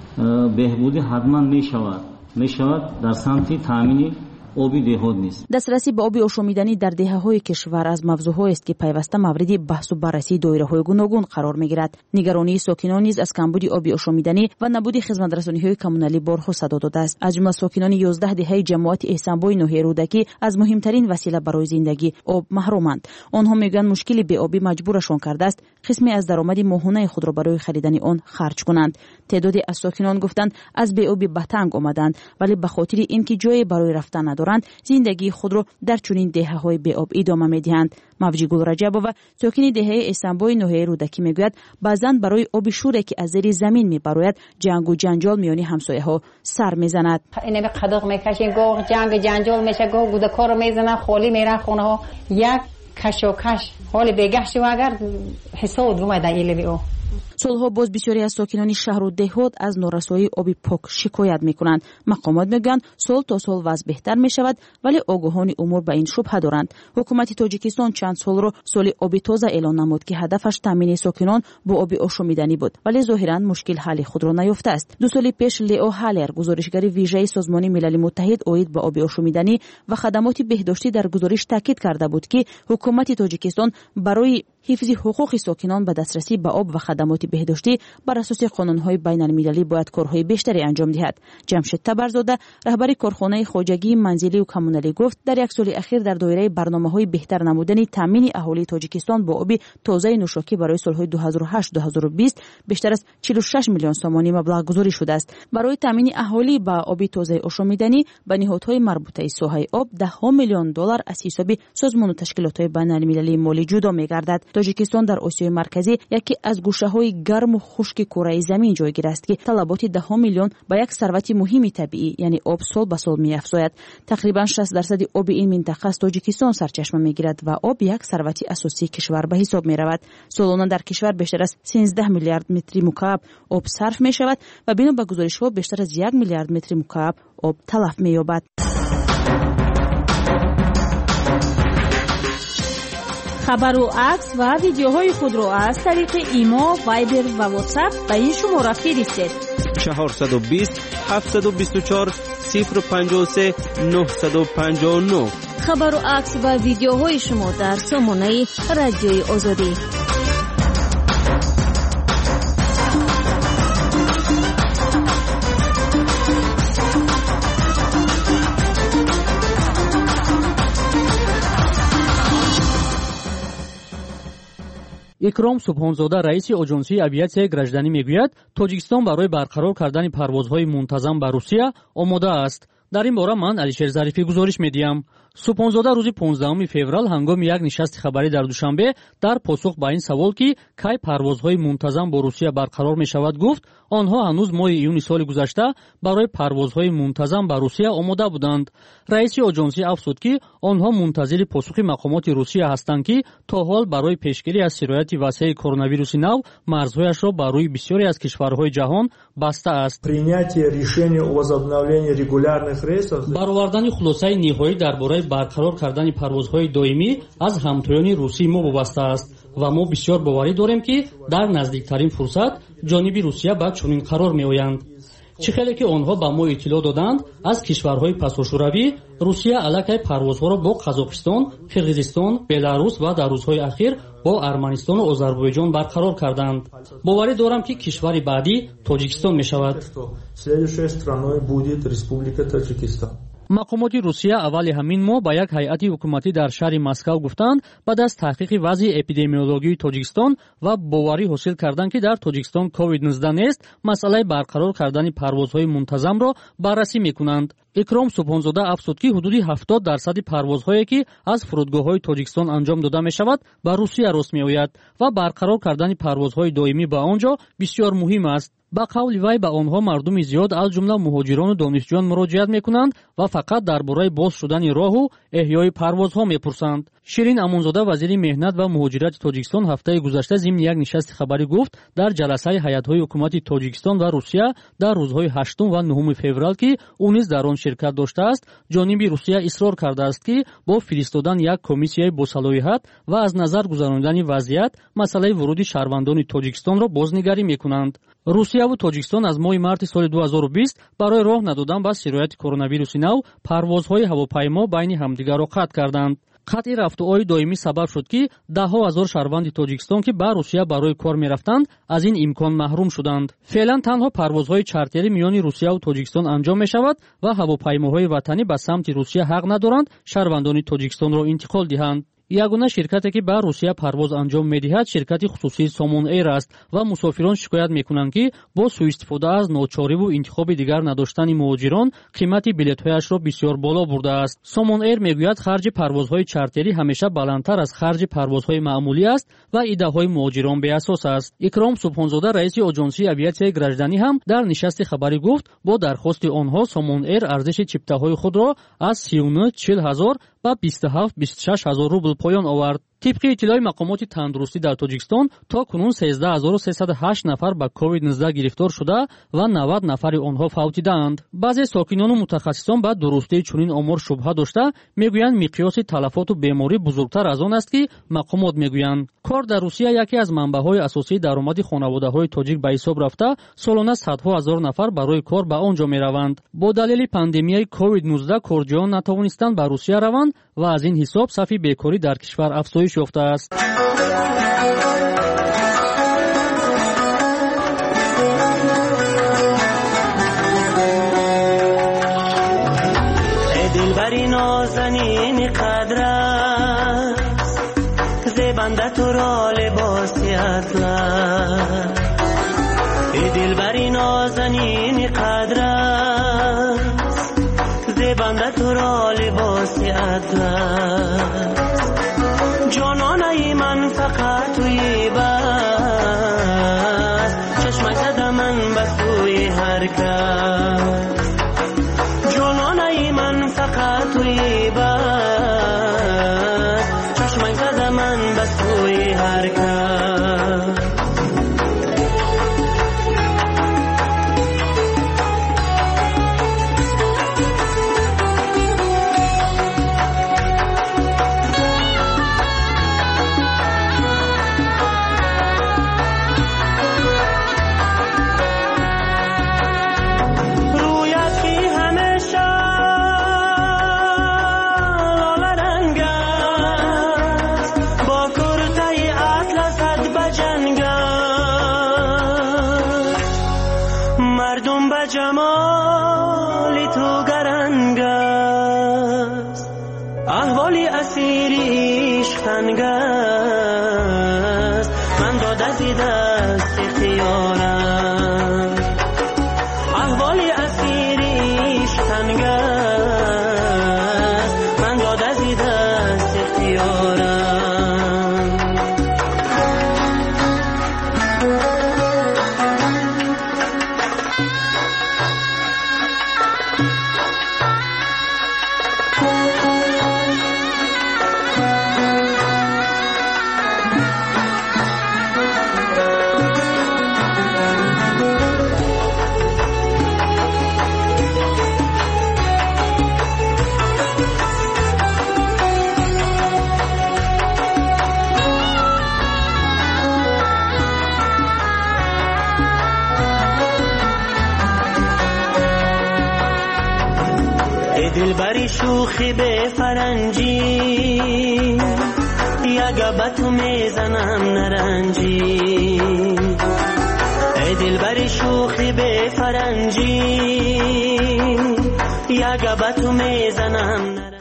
беҳбудӣ ҳатман мешавад мешавад дар самти таъмини оби деҳот нест. дастрасӣ ба оби ошомиданӣ дар деҳаҳои кишвар аз мавзӯъҳоест ки пайваста мавриди баҳсу баррасии доираҳои гуногун қарор мегирад. нигаронии сокинон низ аз камбуди оби ошомиданӣ ва набуди хизматрасониҳои коммуналӣ борҳо садо додааст. аз ҷумла сокинони ёздаҳ деҳаи ҷамоати эҳсонбои ноҳияи рӯдакӣ аз муҳимтарин васила барои зиндагӣ об маҳруманд. онҳо мегӯянд мушкили беобӣ маҷбурашон кардааст қисме аз даромади моҳонаи худро барои харидани он харҷ кунанд. теъдоде аз сокинон гуфтанд аз беобӣ ба танг омаданд, вале ба хотири ин ки ҷое барои рафтан надоранд зиндагии худро дар чунин деҳаҳои беоб идома медиҳанд. мавҷи гулраҷабова, сокини деҳаи эҳсонбои ноҳияи рӯдакӣ мегӯяд баъзан барои оби шӯре ки аз зери замин мебарояд ҷангу ҷанҷол миёни ҳамсояҳо сар мезанад. инами қадуқ мекашем, гоҳ ҷангу ҷанҷол меша, гоҳ гудакорро мезанад, холӣ меран хонаҳо. як кашокаш ҳоли бегаҳ шува агар ҳисоб думай дар илми о. солҳо боз бисёре аз сокинони шаҳру деҳот аз норасоии оби пок шикоят мекунанд. мақомот мегӯянд сол то сол вазъ беҳтар мешавад, вале огоҳони умур ба ин шубҳа доранд. ҳукумати тоҷикистон чанд солро соли оби тоза эълон намуд ки ҳадафаш таъмини сокинон бо оби ошомиданӣ буд, вале зоҳиран мушкил ҳалли худро наёфтааст. ду соли пеш лео ҳалер, гузоришгари вижаи созмони милали муттаҳид оид ба оби ошомиданӣ ва хадамоти беҳдоштӣ дар гузориш таъкид карда буд ки ҳукумати тоҷикистон барои ҳифзи ҳуқуқи сокинон ба дастрасӣ ба об ва хадамоти беҳдоштӣ бар асоси қонунҳои байналмилалӣ бояд корҳои бештаре анҷом диҳад. ҷамшед табарзода, раҳбари корхонаи хоҷагии манзилию коммуналӣ гуфт, дар як соли ахир дар доираи барномаҳои беҳтар намудани таъмини аҳолии тоҷикистон бо оби тозаи нӯшокӣ барои солҳои ду ҳазору ҳашт ду ҳазору бист бештар аз чилу шаш миллион сомонӣ маблағ гузорӣ шудааст. барои таъмини аҳолӣ ба оби тозаи ошомиданӣ ба ниҳодҳои марбутаи соҳаи об даҳҳо миллион доллар аз ҳисоби созмону ташкилотҳои байналмилалии молӣ ҷудо мегардад. тоҷикистон дар осиёи марказӣ яке аз гӯшаҳои гарму хушки кураи замин ҷойгир аст ки талаботи даҳҳо миллион ба як сарвати муҳими табиӣ яъне об сол ба сол меафзояд. тақрибан шаст дарсади оби ин минтақа аз тоҷикистон сарчашма мегирад ва об як сарвати асосии кишвар ба ҳисоб меравад. солона дар кишвар бештар аз сенздаҳ миллиард метри мукааб об сарф мешавад ва бино ба гузоришҳо бештар аз як миллиард метри мукааб об талаф меёбад. хабару акс ва видеоҳои худро аз тариқи имо, вайбер ва ватсап ба ин шумора фиристед. чаҳорсаду бист ҳафтсаду бисту чор сифр панҷоҳу се нӯҳсаду панҷоҳу нӯҳ. хабару акс ва видеоҳои шумо дар сомонаи радиои озодӣ. икром субҳонзода, раиси оҷонсии авиатсияи гражданӣ мегӯяд, тоҷикистон барои барқарор кардани парвозҳои мунтазам ба русия омода аст. дар ин бора ман алишер зарифӣ гузориш медиҳам. субҳонзода рӯзи понздаҳуми феврал ҳангоми як нишасти хабарӣ дар душанбе дар посух ба ин савол ки кай парвозҳои мунтазам бо русия барқарор мешавад гуфт, онҳо ҳанӯз моҳи июни соли гузашта барои парвозҳои мунтазам ба русия омода буданд. раиси оҷонсӣ афзуд ки онҳо мунтазири посухи мақомоти русия ҳастанд ки то ҳол барои пешгирӣ аз сирояти васеъи коронавируси нав марзҳояшро ба рӯи бисёре аз кишварҳои ҷаҳон бастааст. баровардани хулосаи ниҳоӣ дар бораи барқарор кардани парвозҳои доимӣ аз ҳамтоёни русии мо вобаста аст ва мо бисёр боварӣ дорем ки дар наздиктарин фурсат ҷониби русия ба чунин қарор меоянд. чӣ хеле ки онҳо ба мо иттилоъ доданд, аз кишварҳои пасошӯравӣ Русия аллакай парвозҳоро бо Қазоқистон, Қирғизистон, Беларус ва дар рӯзҳои ахир бо Арманистону Озарбойҷон барқарор карданд. боварӣ дорам, ки кишвари баъдӣ Тоҷикистон мешавад. Следующей страной будет Республика Таджикистан. мақомоти Русия аввали ҳамин моҳ ба як ҳайати ҳукуматӣ дар шаҳри Москав гуфтанд, баъд аз таҳқиқи вазъи эпидемиологии Тоҷикистон ва боварӣ ҳосил карданд, ки дар Тоҷикистон ковид нуздаҳ нест, масъалаи барқарор кардани парвозҳои мунтазамро баррасӣ мекунанд. Икром Субҳонзода афзуд, ки ҳудуди ҳафтод дарсади парвозҳое, ки аз фурудгоҳҳои Тоҷикистон анҷом дода мешавад, ба Русия рост меояд ва барқарор кардани парвозҳои доимӣ ба он ҷо бисёр муҳим аст. ба қавли вай ба онҳо мардуми зиёд аз ҷумла муҳоҷирону донишҷӯён муроҷиат мекунанд ва фақат дар бораи боз шудани роҳу эҳёи парвозҳо мепурсанд. Ширин Амонзода, вазири меҳнат ва муҳоҷирати Тоҷикистон, ҳафтаи гузашта зимни як нишасти хабарӣ гуфт дар ҷаласаи ҳайатҳои ҳукумати Тоҷикистон ва Русия дар рӯзҳои ҳаштум ва нуҳуми феврал, ки ӯ низ дар он ширкат доштааст, ҷониби Русия исрор кардааст, ки бо фиристодан як комиссияи босалоҳият ва аз назар гузаронидани вазъият масъалаи вуруди шаҳрвандони Тоҷикистонро бознигарӣ мекунанд. Русияву Тоҷикистон аз моҳи марти соли ду ҳазору бист барои роҳ надодан ба сирояти коронавируси нав парвозҳои ҳавопаймо байни ҳамдигарро қатъ карданд. қатъи рафтуои доимӣ сабаб шуд, ки даҳҳо ҳазор шаҳрванди Тоҷикистон, ки ба Русия барои кор мерафтанд, аз ин имкон маҳрум шуданд. Феълан танҳо парвозҳои чартери миёни Русияву Тоҷикистон анҷом мешавад ва ҳавопаймоҳои ватанӣ ба самти Русия ҳақ надоранд шаҳрвандони Тоҷикистонро интиқол диҳанд. ягона ширкате, ки ба Русия парвоз анҷом медиҳад, ширкати хусусии Somon Air аст ва мусофирон шикоят мекунанд, ки бо сӯистифода аз ночориву интихоби дигар надоштани муҳоҷирон қимати билетҳояшро бисёр боло бурдааст. Somon Air мегӯяд харҷи парвозҳои чартерӣ ҳамеша баландтар аз харҷи парвозҳои маъмулӣ аст ва иддаҳои муҳоҷирон беасос аст. Икром Субҳонзода, раиси оҷонсии авиатсияи гражданӣ, ҳам дар нишасти хабарӣ гуфт, бо дархости онҳо Somon Air арзиши чиптаҳои худро аз си و نه чил ҳазор ба бисту ҳафт бисту шаш ҳазор рубл поён овард. тибқи иттилои мақомоти тандурустӣ дар Тоҷикистон, то кунун сенздаҳ ҳазору сесаду ҳашт нафар ба ковид нуздаҳ гирифтор шуда ва навад нафари онҳо фавтидаанд. баъзе сокинону мутахассисон ба дурустии чунин омор шубҳа дошта мегӯянд миқёси талафоту беморӣ бузургтар аз он аст, ки мақомот мегӯянд. кор дар Русия яке аз манбаъҳои асосии даромади хонаводаҳои тоҷик ба ҳисоб рафта, солона садҳо ҳазор нафар барои кор ба он ҷо мераванд. бо далели пандемияи ковид нуздаҳ корҷоён натавонистанд ба Русия раванд ва аз ин ҳисоб сафи бекорӣ дар кишвар афзоиш ёфтааст. ای دلبری نازنین قدر است، زیبنده تو را لباسی اطلس. ای دلبری نازنین قدر است، زیبنده تو را لباسی اطلس. جانانه من فقط توی بس، چشم زد من به سوی هر کس. جانانه من فقط توی بس، چشم زد من به سوی هر کس. جمالی تو گرنگ است، احوالی اسیری عشق تنگ است. من داد از دست اختیارم، احوالی اسیری عشق تنگ است. من داد از دست اختیارم. دلبری شوخی به فرنجی یا به تو میزنم نرنجی ای دلبری شوخی به فرنجی یا به تو میزنم نرنجی.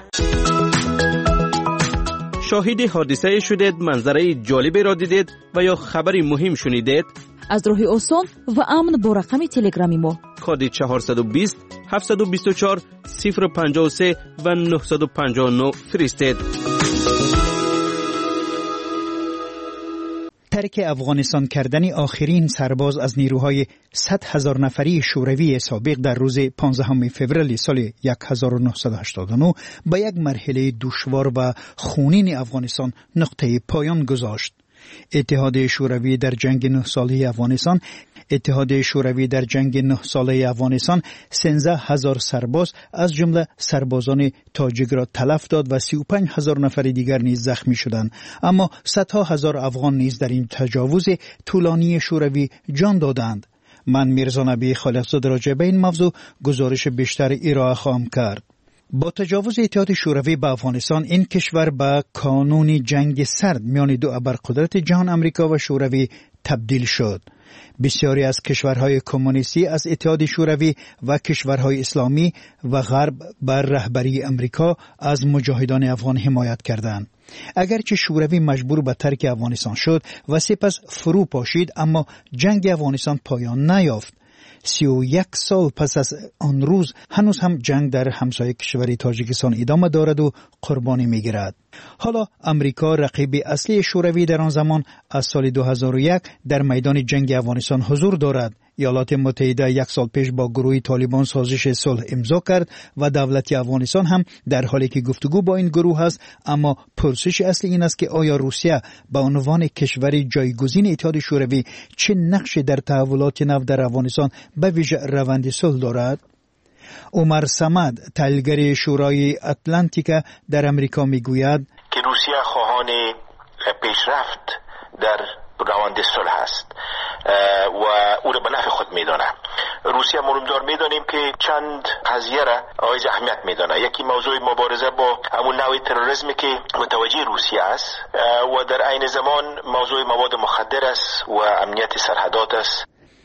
شاهد حادثه شدید، منظره جالبی را دیدید و یا خبری مهم شنیدید؟ از راه آسان و امن با رقم تلگرامی ما کد چهارصد و بیست هفتصد و بیست و چهار صفر پنجاه و سه و نهصد و پنجاه و نه فرستید. ترک افغانستان کردن آخرین سرباز از نیروهای صد هزار نفری شوروی سابق در روز پانزدهم فوریه سال هزار و نهصد و هشتاد و نه به یک مرحله دشوار و خونین افغانستان نقطه پایان گذاشت. اتحاد شوروی در جنگ نه ساله افغانستان اتحاد شوروی در جنگ نه ساله افغانستان سیزده هزار سرباز از جمله سربازان تاجیک را تلف داد و سی و پنج هزار نفر دیگر نیز زخمی شدند، اما صدها هزار افغان نیز در این تجاوز طولانی شوروی جان دادند. من میرزا نبی خالقزاده راجع به این موضوع گزارش بیشتر ارائه خواهم کرد. با تجاوز اتحاد شوروی به افغانستان، این کشور به کانون جنگ سرد میان دو ابرقدرت جهان امریکا و شوروی تبدیل شد. بسیاری از کشورهای کمونیستی از اتحاد شوروی و کشورهای اسلامی و غرب بر رهبری امریکا از مجاهدان افغان حمایت کردند. اگرچه شوروی مجبور به ترک افغانستان شد و سپس فرو پاشید، اما جنگ افغانستان پایان نیافت. سی و یک سال پس از آن روز هنوز هم جنگ در همسایه کشور تاجیکستان ادامه دارد و قربانی میگیرد. حالا امریکا رقیب اصلی شوروی در آن زمان از سال دو هزار و یک در میدان جنگ افغانستان حضور دارد. ایالات متحده یک سال پیش با گروه طالبان سازش صلح امضا کرد و دولت افغانستان هم در حالی که گفتگو با این گروه است، اما پرسش اصلی این است که آیا روسیه به عنوان کشور جایگزین اتحاد شوروی چه نقشی در تحولات نو در افغانستان به ویژه روند صلح دارد؟ عمر صمد، تحلیلگر شورای اتلانتیکا در امریکا میگوید که روسیه خواهان پیشرفت در روند صلح است و او را به نفع خود میدانه. روسیه مهمدار میدانیم که چند قضیه را حائز اهمیت میدانه. یکی موضوع مبارزه با همون نوع تروریسمی که متوجه روسیه است و در عین زمان موضوع مواد مخدر است و امنیت سرحدات است.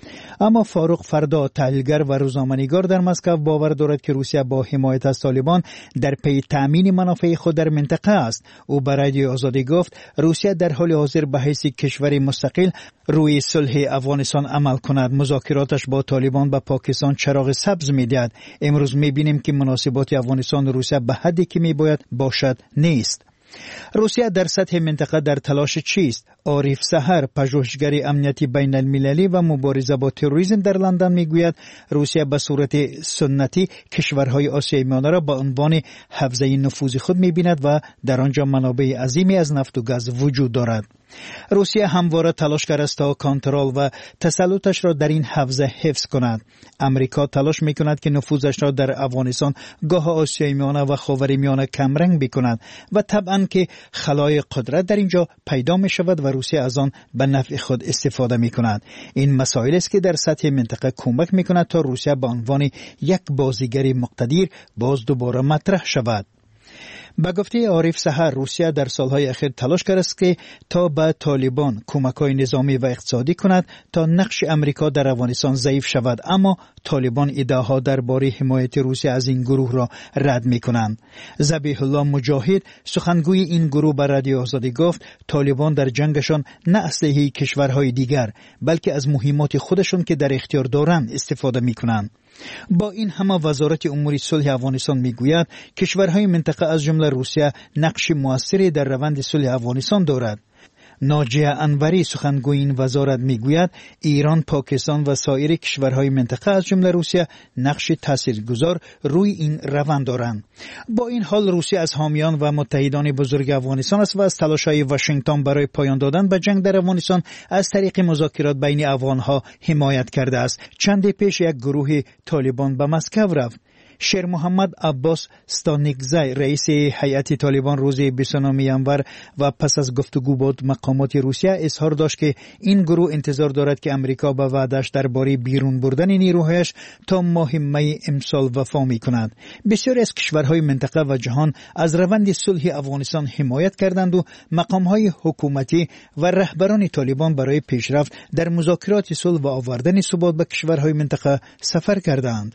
اما فاروق فردا، تحلیلگر و روزنامه‌نگار در مسکو، باور دارد که روسیه با حمایت از طالبان در پی تأمین منافع خود در منطقه است. او به رادیو آزادی گفت روسیه در حال حاضر به حیث کشور مستقل روی صلح افغانستان عمل کند. مذاکراتش با طالبان به پاکستان چراغ سبز می‌دهد. امروز می‌بینیم که مناسبات افغانستان و روسیه به حدی که می‌باید باشد نیست. روسیه در سطح منطقه در تلاش چیست؟ عارف سحر، پژوهشگر امنیتی بین المللی و مبارزه با تروریسم در لندن میگوید روسیه به صورت سنتی کشورهای آسیای میانه را به عنوان حوزه نفوذ خود میبیند و در آنجا منابع عظیمی از نفت و گاز وجود دارد. روسیه همواره تلاش کرده است تا کنترل و تسلطش را در این حوزه حفظ کند. امریکا تلاش میکند که نفوذش را در افغانستان، گاه آسیای میانه و خاورمیانه کمرنگ بکند و طبعا که خلای قدرت در اینجا پیدا می شود و روسیه از آن به نفع خود استفاده می کند. این مسائل است که در سطح منطقه کمک می کند تا روسیه به عنوان یک بازیگر مقتدر باز دوباره مطرح شود. به گفته عارف سحر، روسیه در سالهای اخیر تلاش کرده است که تا به طالبان کمک‌های نظامی و اقتصادی کند تا نقش امریکا در افغانستان ضعیف شود، اما طالبان ادعاها درباره حمایت روسیه از این گروه را رد می‌کنند. ذبیح الله مجاهد، سخنگوی این گروه، به رادیو آزادی گفت طالبان در جنگشان نه اسلحه کشورهای دیگر بلکه از مهمات خودشون که در اختیار دارند استفاده می‌کنند. با این همه وزارت امور صلح افغانستان میگوید کشورهای منطقه از جمله روسیه نقش موثری در روند صلح افغانستان دارد. ناجیه انوری، سخنگوی این وزارت، میگوید ایران، پاکستان و سایر کشورهای منطقه از جمله روسیه نقش تاثیرگذار روی این روند دارند. با این حال روسیه از حامیان و متحدان بزرگ افغانستان است و از تلاش‌های واشنگتن برای پایان دادن به جنگ در افغانستان از طریق مذاکرات بین افغانها حمایت کرده است. چند پیش یک گروه طالبان به مسکو رفت. شیر محمد عباس ستانیکزای رئیس هیئت طالبان روز بیست و نه ژانویه و پس از گفتگو با مقامات روسیه اظهار داشت که این گروه انتظار دارد که امریکا به وعده‌اش درباره بیرون بردن نیروهایش تا ماه می امسال وفا می‌کند. بسیاری از کشورهای منطقه و جهان از روند صلح افغانستان حمایت کردند و مقام‌های حکومتی و رهبران طالبان برای پیشرفت در مذاکرات صلح و آوردن ثبات به کشورهای منطقه سفر کردند.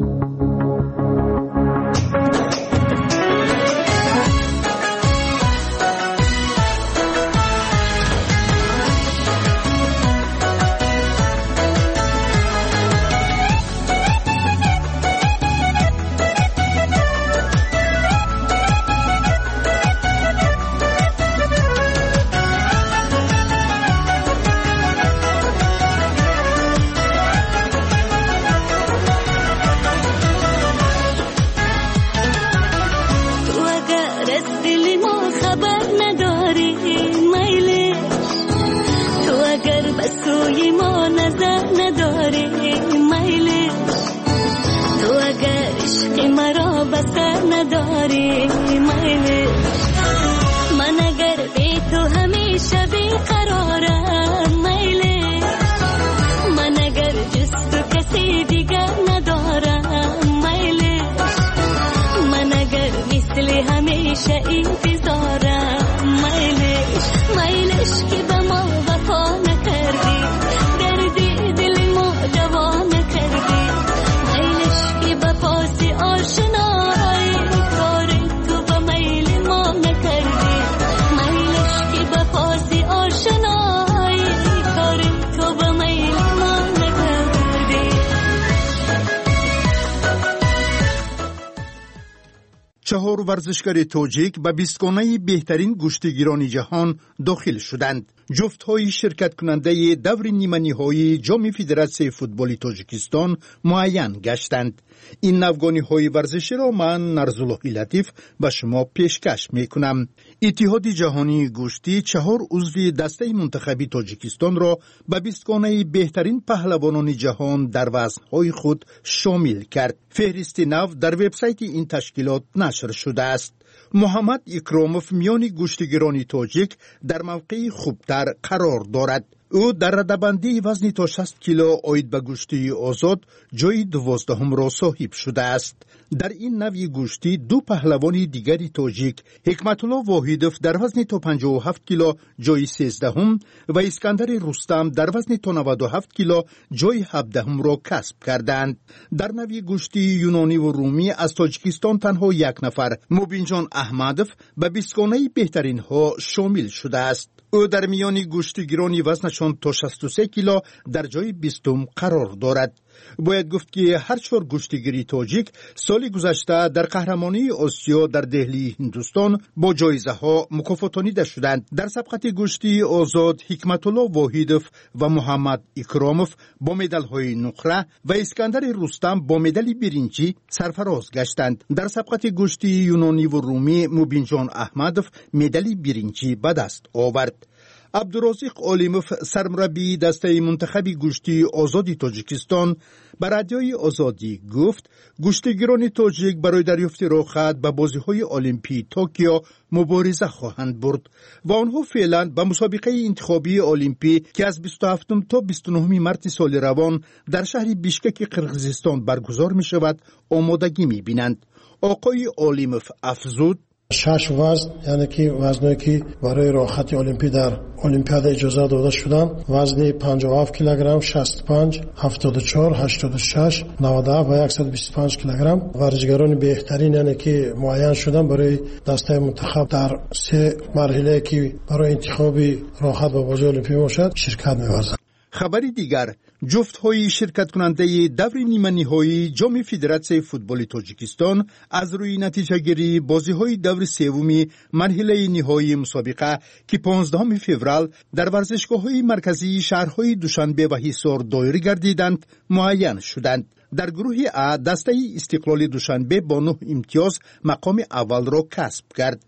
چهار ورزشکار تاجیک به بیستگانه بهترین گشتیگیران جهان داخل شدند. جفت‌های شرکت کننده دور نیمه نهایی جام فدراسیون فوتبال تاجیکستان معین گشتند. این نوگانی‌های ورزشی را من نرزالله لطیف به شما پیشکش می‌کنم. اتحاد جهانی گشتی چهار عضو دسته منتخبی تاجیکستان را به بیستگانه بهترین پهلوانان جهان در وزن‌های خود شامل کرد. فهرست نو در وبسایت این تشکیلات نشر شده است. محمد اکراموف میان گشتیگیران تاجیک در موقع خوبتر قرار دارد. او در رده‌بندی وزن تا شصت کیلو آید به گشتی آزاد جای دوازدهم را صاحب شده است. در این نوع گشتی دو پهلوان دیگری تاجیک، حکمت الله واحدوف در وزن تا پنجاه و هفت کیلو جای سیزدهم و اسکندر رستم در وزن تا نود و هفت کیلو جای هفدهم را کسب کردند. در نوع گشتی یونانی و رومی از تاجیکستان تنها یک نفر، مبینجان احمدوف به بیستگانه بهترین ها شامل شده است. او در میان گشتیگیران وزنشان تا شصت و سه کیلو در جای بیستم قرار دارد. باید گفت که هر چهار گشتیگیری تاجیک سال گذشته در قهرمانی آسیا در دهلی هندوستان با جایزه ها مکافاتانیده شدند. در سبقت گشتی آزاد حکمت الله واحدوف و محمد اکراموف با مدال های نقره و اسکندر رستم با مدال برنجی سرفراز گشتند. در سبقت گشتی یونانی و رومی مبینجان احمدوف مدال برنجی به دست آورد. عبدالرازق عالموف سرمربی دسته منتخبی گشتی آزادی تاجیکستان به رادیوی آزادی گفت گشتیگیران تاجیک برای دریافت راحت به بازی‌های المپی توکیو مبارزه خواهند برد و آنها فعلا به مسابقه انتخابی المپی که از بیست و هفتم تا بیست و نهم مارس سال روان در شهر بیشکک قرقیزستان برگزار می شود آمادگی می بینند. آقای عالموف افزود شش وزن، یعنی که وزنایی که برای راحت المپی در المپیاد اجازه داده شدن، وزن پنجاه و هفت کیلوگرم، شصت و پنج، هفتاد و چهار، هشتاد و شش، نود و هفت و صد و بیست و پنج کیلوگرم ورزشکاران بهترین یعنی که معین شدن برای دسته منتخب در سه مرحله که برای انتخاب راحت و بازی المپی باشد شرکت می‌ورزند. خبری دیگر، جفت‌های شرکت کننده دور نیمه نهایی جام فدراسیون فوتبال تاجیکستان از روی نتیجه گیری بازی‌های دور سومی مرحله نهایی مسابقه که پانزدهم فوریه در ورزشگاه‌های مرکزی شهرهای دوشنبه و حصار دایر گردیدند معین شدند. در گروه ا دسته استقلال دوشنبه با نه امتیاز مقام اول را کسب کرد.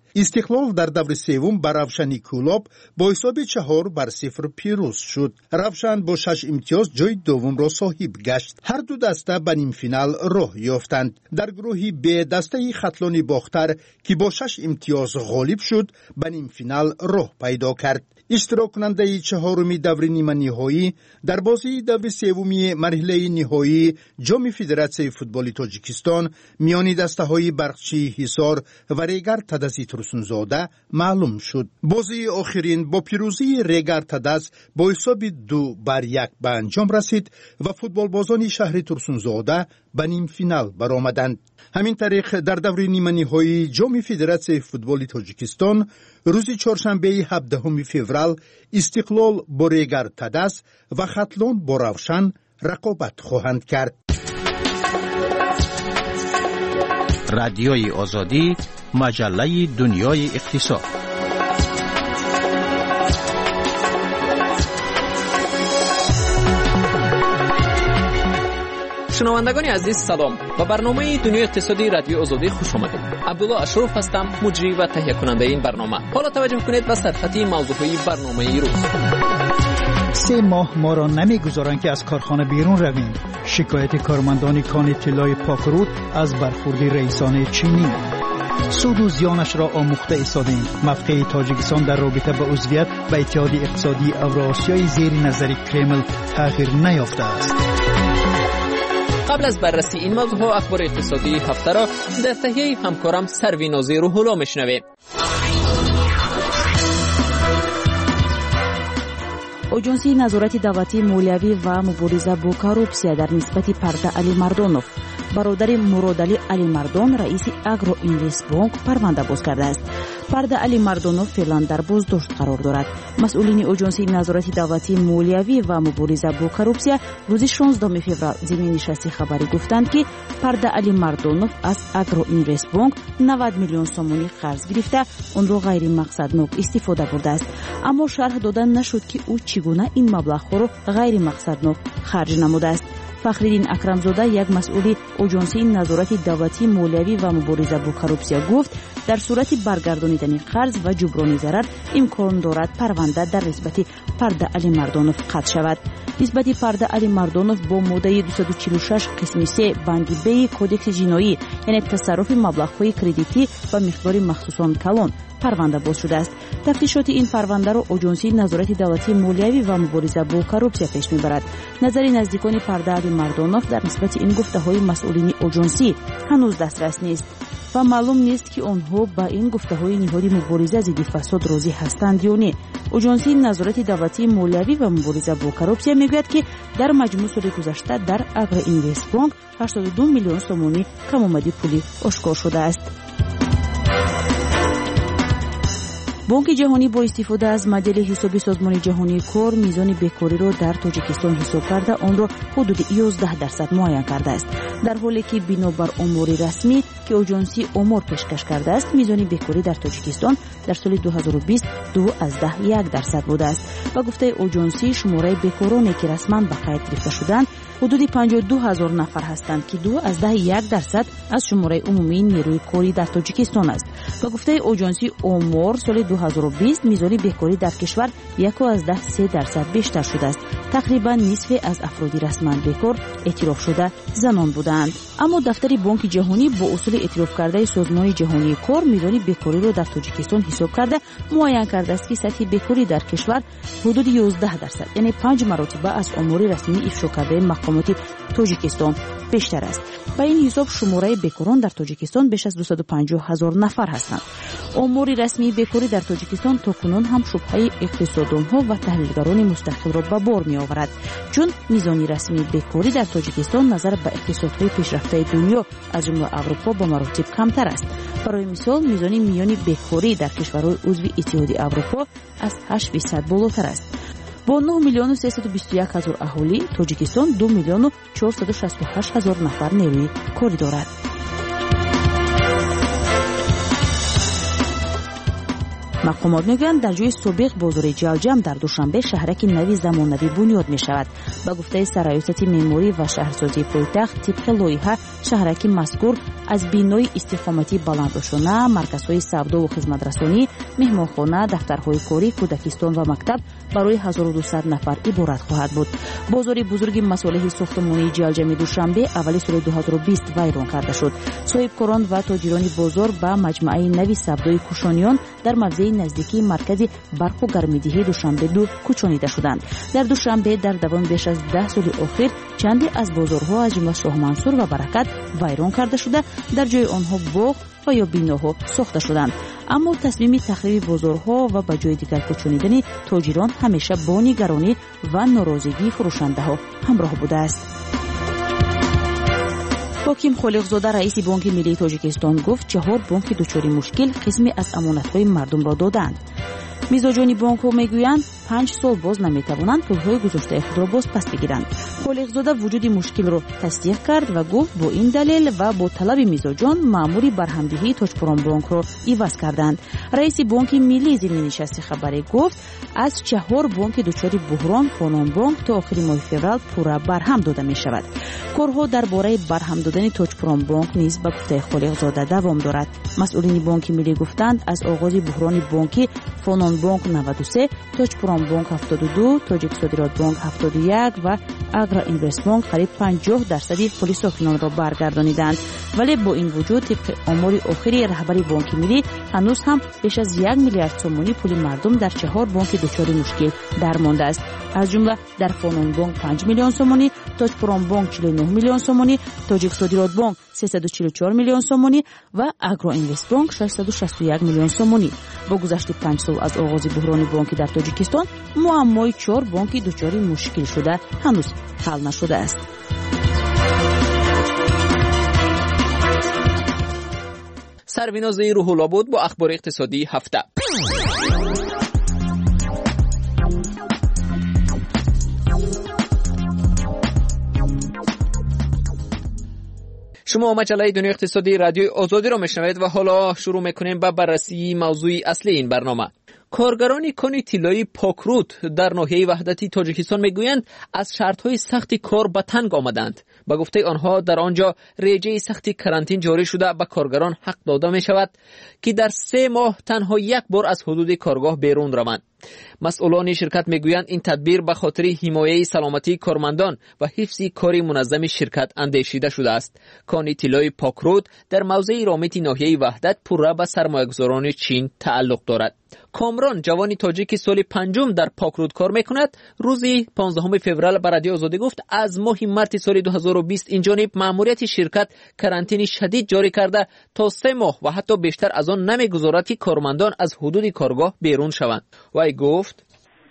استقلال در دور سوم بر روشن کولاب با حساب چهار بر صفر پیروز شد. روشن با شش امتیاز جای دوم را صاحب گشت. هر دو دسته به نیم فینال راه یافتند. در گروه ب دسته خطلان باختر که با شش امتیاز غالب شد به نیم فینال راه پیدا کرد. اشتراک کننده چهارمی دور نیمه نهایی در بازی دور سومی مرحله نهایی جام فدراسیون فوتبال تاجیکستان میان دسته‌های برقچی حصار و ریگر تدزی ترسونزاده معلوم شد. بازی آخرین با پیروزی ریگر تدز با حساب دو بر یک به انجام رسید و فوتبال بازان شهر ترسونزاده به نیم فینال برآمدند. همین طریق در دور نیمه نهایی جام فدراسیون فوتبال تاجیکستان روز چهارشنبه هفدهم فوریه استقلال با ریگر تدز و خطلان با روشن رقابت خواهند کرد. رادیوی آزادی، مجله دنیای اقتصاد. شنوندگان عزیز سلام و برنامه دنیای اقتصادی رادیو آزادی خوش آمدید. عبدالله اشرف هستم، مجری و تهیه کننده این برنامه. حالا توجه کنید به سرخطی موضوعی برنامه روز. سه ماه ما را نمیگذارند که از کارخانه بیرون رویم. شکایت کارمندان کان طلای پاکرود از برخورد رئیسان چینی. سود و زیانش را آموخته ایستادیم. موقع تاجیکستان در رابطه با عضویت به اتحاد اقتصادی اوراسیای زیر نظر کرمل تغییر نیافته است. قبل از بررسی این موضوع ها اخبار اقتصادی هفته را در تهیه همکارم سروی نازی روح‌الله میشنوید. اجنسی نظارت دولتی مالیوی و مبارزه با کورپسیا در نسبت پرده علی مردانوف برادر مرادعلی علی مردان رئیس اگرو اینوست بانک پرونده باز کرده است. پرده علی مردانوف فعلا در بازداشت قرار دارد. مسئولین اجنسی نظارت دولتی مالیوی و مبارزه با کورپسیا روز شانزدهم فوریه ضمن نشست خبری گفتند که پرده علی مردانوف از اگرو اینوست بانک نود میلیون سومانی قرض گرفته آن را غیر مقصدناک استفاده برده است. اما شرح دادن نشد که او چگونه این مبلغ را غیر مقصدناک خرج نموده است. فخرالدین اکرمزاده یک مسئول اجنسی نظارت دولتی مالیوی و مبارزه با کورپسیا گفت در صورت برگردانیدن قرض و جبران ضرر امکان دارد پرونده در نسبت پرده علی مردانوف قطع شود. نسبت پرده علی مردانوف با ماده دویست و چهل و شش قسم سه بند ب کدکس جنایی یعنی تصرف مبلغ‌های کردیتی و مقدار مخصوصاً کلان پرونده باز شده است. تفتیشات این پرونده را اجنسی نظارت دولتی مالیوی و مبارزه با کورپسیا پیش میبرد. نظر نزدیکان پرده علی مردانوف در نسبت این گفته‌های مسئولین اجنسی هنوز دسترس نیست و معلوم نیست که آنها با این گفته‌های نهاد مبارزه ضد فساد راضی هستند یا نه. اجنسی نظارت دولتی مالیوی و مبارزه با کورپسیا میگوید که در مجموع سال گذشته در اگرو اینوست بانک هشتاد و دو میلیون سومانی کم‌آمدی پولی آشکار شده است. بانک جهانی با استفاده از مدل حساب سازمان جهانی کار میزان بیکاری را در تاجیکستان حساب کرده آن را حدود یازده درصد معین کرده است، در حالی که بنابر آمار رسمی که اجنسی آمار پیشکش کرده است میزان بیکاری در تاجیکستان در سال دو هزار و بیست دو از ده یک درصد بوده است و گفته اجنسی شماره بیکارانی که رسما به قید گرفته شدند حدود پنجاه و دو هزار نفر هستند که دو از ده یک درصد از شماره عمومی نیروی کاری در تاجیکستان است و گفته اجنسی آمار سال دو هزار و بیست میزان بیکاری در کشور یک از ده سه درصد بیشتر شده است. تقریبا نصف از افرادی رسما بیکار اعتراف شده زنان بودند. اما دفتر بانک جهانی با اصول اعتراف کرده سازمان جهانی کار میزان بیکاری را در تاجیکستان حساب کرده معین کرده است که سطح بیکاری در کشور حدود یازده درصد یعنی پنج مرتبه از آمار رسمی افشا کرده مقامات تاجیکستان بیشتر است. با این حساب شماره بیکاران در تاجیکستان بیش از دویست و پنجاه هزار نفر هستند. آمار رسمی بیکاری در تاجیکستان تاکنون هم شبهه اقتصاددانها و تحلیلگران مستقل را به بار می آورد، چون میزان رسمی بیکاری در تاجیکستان نظر به اقتصادهای پیشرفته دنیا از جمله اروپا با مراتب کمتر است. برای مثال میزان میانی بیکاری در کشورهای عضو اتحاد اروپا از هشت درصد بالاتر است. با نه میلیون و سیصد و بیست و یک هزار اهالی تاجیکستان دو میلیون و چهارصد و شصت و هشت هزار نفر نیروی کاری دارد. مقامات میگویند در جای سابق بازار جلجم در دوشنبه شهرک نوی زمانوی بنیاد میشود. با گفته سرایست معماری و شهرسازی پایتخت، طبق لایحه شهرک مذکور از بینای استقامتی بلندشانه، مرکزهای سودا و خدمترسانی، مهمانخانه، دفترهای کاری، کودکستان و مکتب برای هزار و دویست نفر عبارت خواهد بود. بازار بزرگ مصالح ساختمانی جلجم دوشنبه اولی سال دو هزار و بیست ویران کرده شد. صاحبکاران و تاجران بازار با مجموعه نوی سودای کوشانیان در موضع نزدیکی مرکز برق و گرمایدهی دوشنبه دو کوچانیده شدند. در دوشنبه در دوام بیش از ده سال اخیر چندی از بازارها از جمله شاه منصور و برکت ویران کرده شده، در جای آنها باغ و یا بیناها ساخته شدند. اما تصمیم تخریب بازارها و به جای دیگر کوچانیدن تاجران همیشه با نگرانی و ناراضگی فروشنده ها همراه بوده است. حاکم خالقزاده رئیس بانک ملی تاجیکستان گفت چهار بانک دچار مشکل قسمی از امانت‌های مردم را دادند. میزاجانی بانک ها میگویند پنج سال باز نمیتوانند پولهای گذشته خود را باز پس بگیرند. خالقزاده وجود مشکل را تصدیق کرد و گفت با این دلیل و با طلب میزاجان مأمور برهمدهی تاجپوران بانک را عوض کردند. رئیس بانک ملی ضمن نشست خبری گفت از چهار بانک دچار بحران فانان بانک تا آخر ماه فوریه پورا برهم داده می شود. کارها درباره برهم دادن تاجپوران بانک نیز به گفته خالقزاده دوام دارد. مسئولین بانک ملی گفتند از آغاز بحران بانکی فانان بانک نود و سه، تاجپوران بانک هفتاد و دو، تاجیک صادرات بانک هفتاد و یک و اگرا اینوست بانک قریب پنجاه درصدی پول ساکنان را برگردانیدند. ولی با این وجود طبق آمار آخری رهبری بانک ملی هنوز هم بیش از یک میلیارد تومانی پول مردم در چهار بانک دچار مشکل درمانده است. از جمله در فانان بانک پنج میلیون سومانی، تاجپوران بانک چهل و نه میلیون سومانی، تاجیک صادرات بانک سیصد و چهل و چهار میلیون سومانی و اگرا اینوست بانک ششصد و شصت و یک میلیون سومانی. با گذشت پنج سال از آغاز بحران بانکی در تاجیکستان، معمای چهار بانکی دچار مشکل شده هنوز حل نشده است. سربیناز روح الله بود با اخبار اقتصادی هفته. شما مجله دنیا اقتصادی رادیو آزادی را میشنوید و حالا شروع میکنیم با بررسی موضوع اصلی این برنامه. کارگران کان طلایی پاکرود در ناحیه وحدتی تاجیکستان میگویند از شرطهای سخت کار به تنگ آمدند. با گفته آنها در آنجا رژه سخت کرانتین جاری شده به کارگران حق داده می شود که در سه ماه تنها یک بار از حدود کارگاه بیرون روند. مسئولان شرکت میگویند این تدبیر به خاطر حمایت سلامتی کارمندان و حفظ کار منظم شرکت اندیشیده شده است. کان طلایی پاکرود در موضع رامت ناحیه وحدت پورا به سرمایه‌گذاران چین تعلق دارد. کامران جوانی تاجیک سال پنجم در پاکرود کار میکند روز پانزدهم فوریه به رادیو آزادی گفت از ماه مارس سال دو هزار و بیست این جانب مأموریت شرکت کرانتین شدید جاری کرده تا سه ماه و حتی بیشتر از آن نمیگذارد که کارمندان از حدود کارگاه بیرون شوند. وی گفت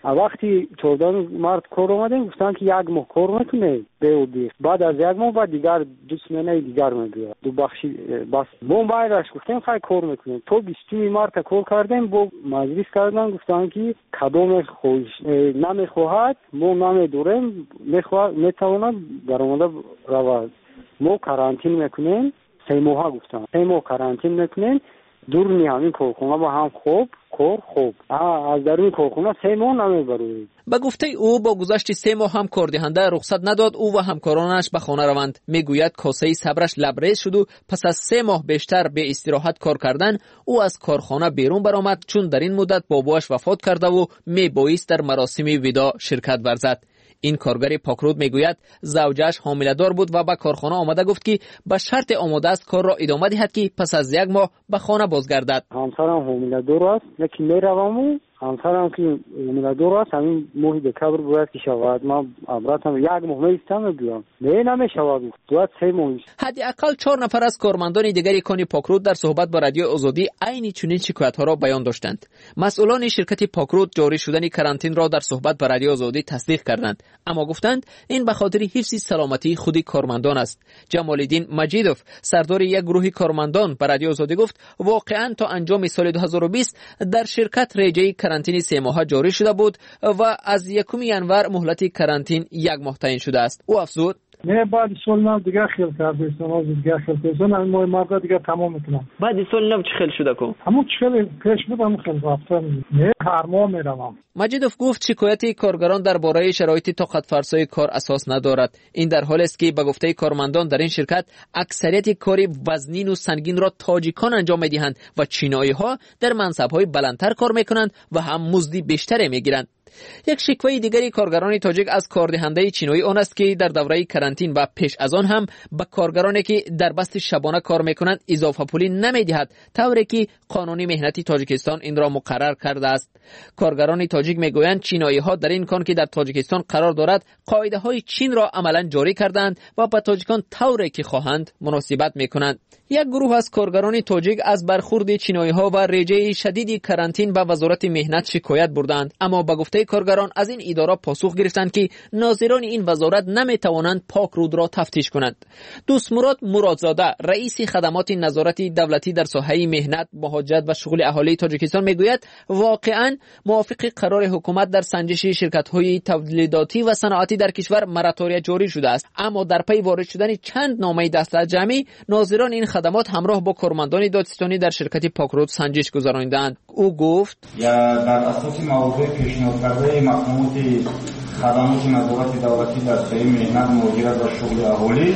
وقتی چهارده مارس کار اومدن گفتن که یک ماه کار میکنه بیودی، بعد از یک ماه بعد دیگر دو سمینه دیگر میگیره دو بخشی بس ما بعدش گفتیم خیلی کار میکنیم تو بیستم مارس کار کردیم با مجلس کردن گفتن که کدام خوش نمیخواهد ما نمیدوریم میخواد میتواند درآمد رود ما کرانتین میکنیم سه ماه گفتن سه ماه کرانتین میکنیم دور می همین کارخونه با هم خوب کار خوب از درون کارخونه سه ماه نمیبرید. با گفته او با گذشت سه ماه هم کاردهنده رخصت نداد او و همکارانش به خانه روند. میگوید کاسه صبرش لبریز شد و پس از سه ماه بیشتر به استراحت کار کردن او از کارخانه بیرون برآمد چون در این مدت باباش وفات کرده و میبایست در مراسم وداع شرکت ورزد. این کارگر پاکرود میگوید زوجش حامله دار بود و به کارخانه آمده گفت که به شرط آماده است کار را ادامه دهد که پس از یک ماه به خانه بازگردد. همسرم حامله دار است یکی میروم همسرم که حامله دار است همین ماه دکبر باید که شود من عبرتم یک ماه میستم بیام نه نمیشود دو سه ماه. حداقل چهار نفر از کارمندان دیگری کان پاکرود در صحبت با رادیو آزادی عین چنین شکایت ها را بیان داشتند. مسئولان شرکت پاکرود جاری شدن کرانتین را در صحبت با رادیو آزادی تصدیق کردند اما گفتند این به خاطر حفظ سلامتی خود کارمندان است. جمال الدین مجیدوف سردار یک گروه کارمندان به رادیو آزادی گفت واقعا تا انجام سال دو هزار و بیست در شرکت رژه کرانتین سه ماهه جاری شده بود و از یکم ینور مهلت کرانتین یک ماه تعیین شده است. او افزود نه بعد سال نو دیگه خیل کرده سال دیگه خیل کرده من مای مرد دیگه تمام میکنم. بعد سال نو چه خیل شده کو؟ همون چه پیش بودم خیل رفتم. نه هر ماه میرم. مجیدوف گفت شکایت کارگران درباره شرایط طاقت فرسای کار اساس ندارد. این در حالی است که به گفته کارمندان در این شرکت اکثریت کار وزنین و سنگین را تاجیکان انجام میدهند و چینایی‌ها در منصب‌های بلندتر کار میکنند و هم مزد بیشتری میگیرند. یک شکوه دیگری کارگران تاجیک از کاردهنده چینایی آن است که در دوره کرانتین و پیش از آن هم به کارگرانی که در بست شبانه کار میکنند اضافه پولی نمیدهد، طوری که قانون مهنتی تاجیکستان این را مقرر کرده است. کارگران تاجیک میگویند چینایی ها در این کار که در تاجیکستان قرار دارد قاعده های چین را عملا جاری کردند و به تاجیکان طوری که خواهند مناسبت میکنند. یک گروه از کارگران تاجیک از برخورد چینایی ها و رژه شدید کرانتین به وزارت مهنت شکایت بردند، اما به گفته کارگران از این اداره پاسخ گرفتند که ناظران این وزارت نمیتوانند پاک رود را تفتیش کنند. دوست مراد مرادزاده رئیس خدمات نظارت دولتی در ساحه مهنت، مهاجرت و شغل اهالی تاجیکستان میگوید واقعا موافق قرار حکومت در سنجش شرکت‌های تولیداتی و صنعتی در کشور مراتوریا جاری شده است، اما در پی وارد شدن چند نامه دستجمعی ناظران این خدمات همراه با کارمندان دادستانی در شرکت پاکرود سنجش گذراندند. او گفت یا در اساس موضوع پیشنهاد کرده مقامات خدمات نظارت دولتی در ساحه مهنت، مهاجرت و شغل اهالی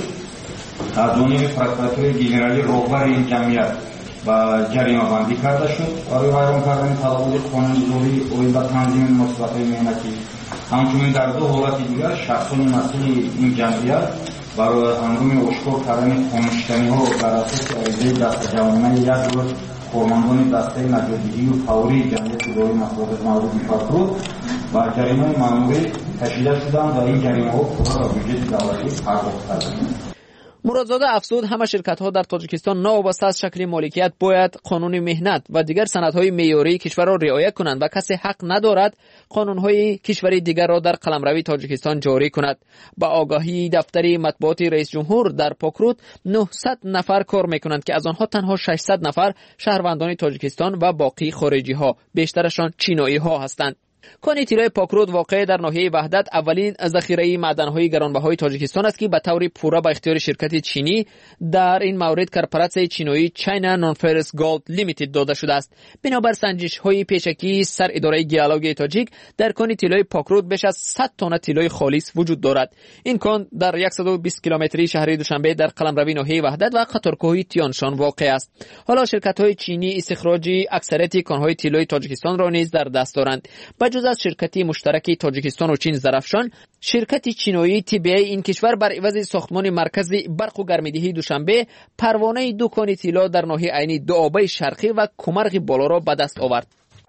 از جانب پروکوراتور گنرالی راهبر این جمعیت و جریمه بندی کرده شد برای ویران کردن تدابیر قانونگذاری اوی به تنظیم مناسبت‌های مهنتی. همچنین در دو حالت دیگر شخصان مسئول این جمعیت برای هنگام اشکار کردن خاموش‌کنی‌ها در اساس عریضه دسته‌جوانانه یک روز کارمندان دسته نجات‌دهی و فوری جمعیت اداره مصالح مربوط به پاکرود و جریمه مأموری کشیده شدند و این جریمه‌ها پول را بودجه دولتی پرداخت کردند. مرادزاده افزود همه شرکت‌ها در تاجیکستان ناوابسته از شکل مالکیت باید قانون مهنت و دیگر سندهای معیاری کشور را رعایت کنند و کسی حق ندارد قانون‌های کشوری دیگر را در قلمروی تاجیکستان جاری کند. با آگاهی دفتر مطبوعات رئیس جمهور در پاکرود نهصد نفر کار می‌کنند که از آنها تنها ششصد نفر شهروندان تاجیکستان و باقی خارجی‌ها، بیشترشان چینایی‌ها هستند. کان طلای پاکرود واقع در ناحیه وحدت اولین ذخیره معدن‌های گرانبهای تاجیکستان است که به طور پورا به اختیار شرکت چینی، در این مورد کارپوراسیون چینایی چاینا نونفرس گولد لیمیتد داده شده است. بنابر سنجش‌های پیشکی سر اداره گیالوگ تاجیک در کان طلای پاکرود بیش از صد تن طلای خالص وجود دارد. این کان در صد و بیست کیلومتری شهر دوشنبه در قلمروی ناحیه وحدت و قطارکوه تیانشان واقع است. حالا شرکت‌های چینی استخراج اکثریت کان‌های طلای تاجیکستان را نیز در دست دارند. جز از شرکتی مشترک تاجیکستان و چین زرافشان، شرکت چینایی تی بی ای این کشور بر عوض ساختمان مرکزی برق و گرمایدهی دوشنبه پروانه دکان طلا در ناحیه عینی دوآبه شرقی و کمرغ بالا را به دست آورد.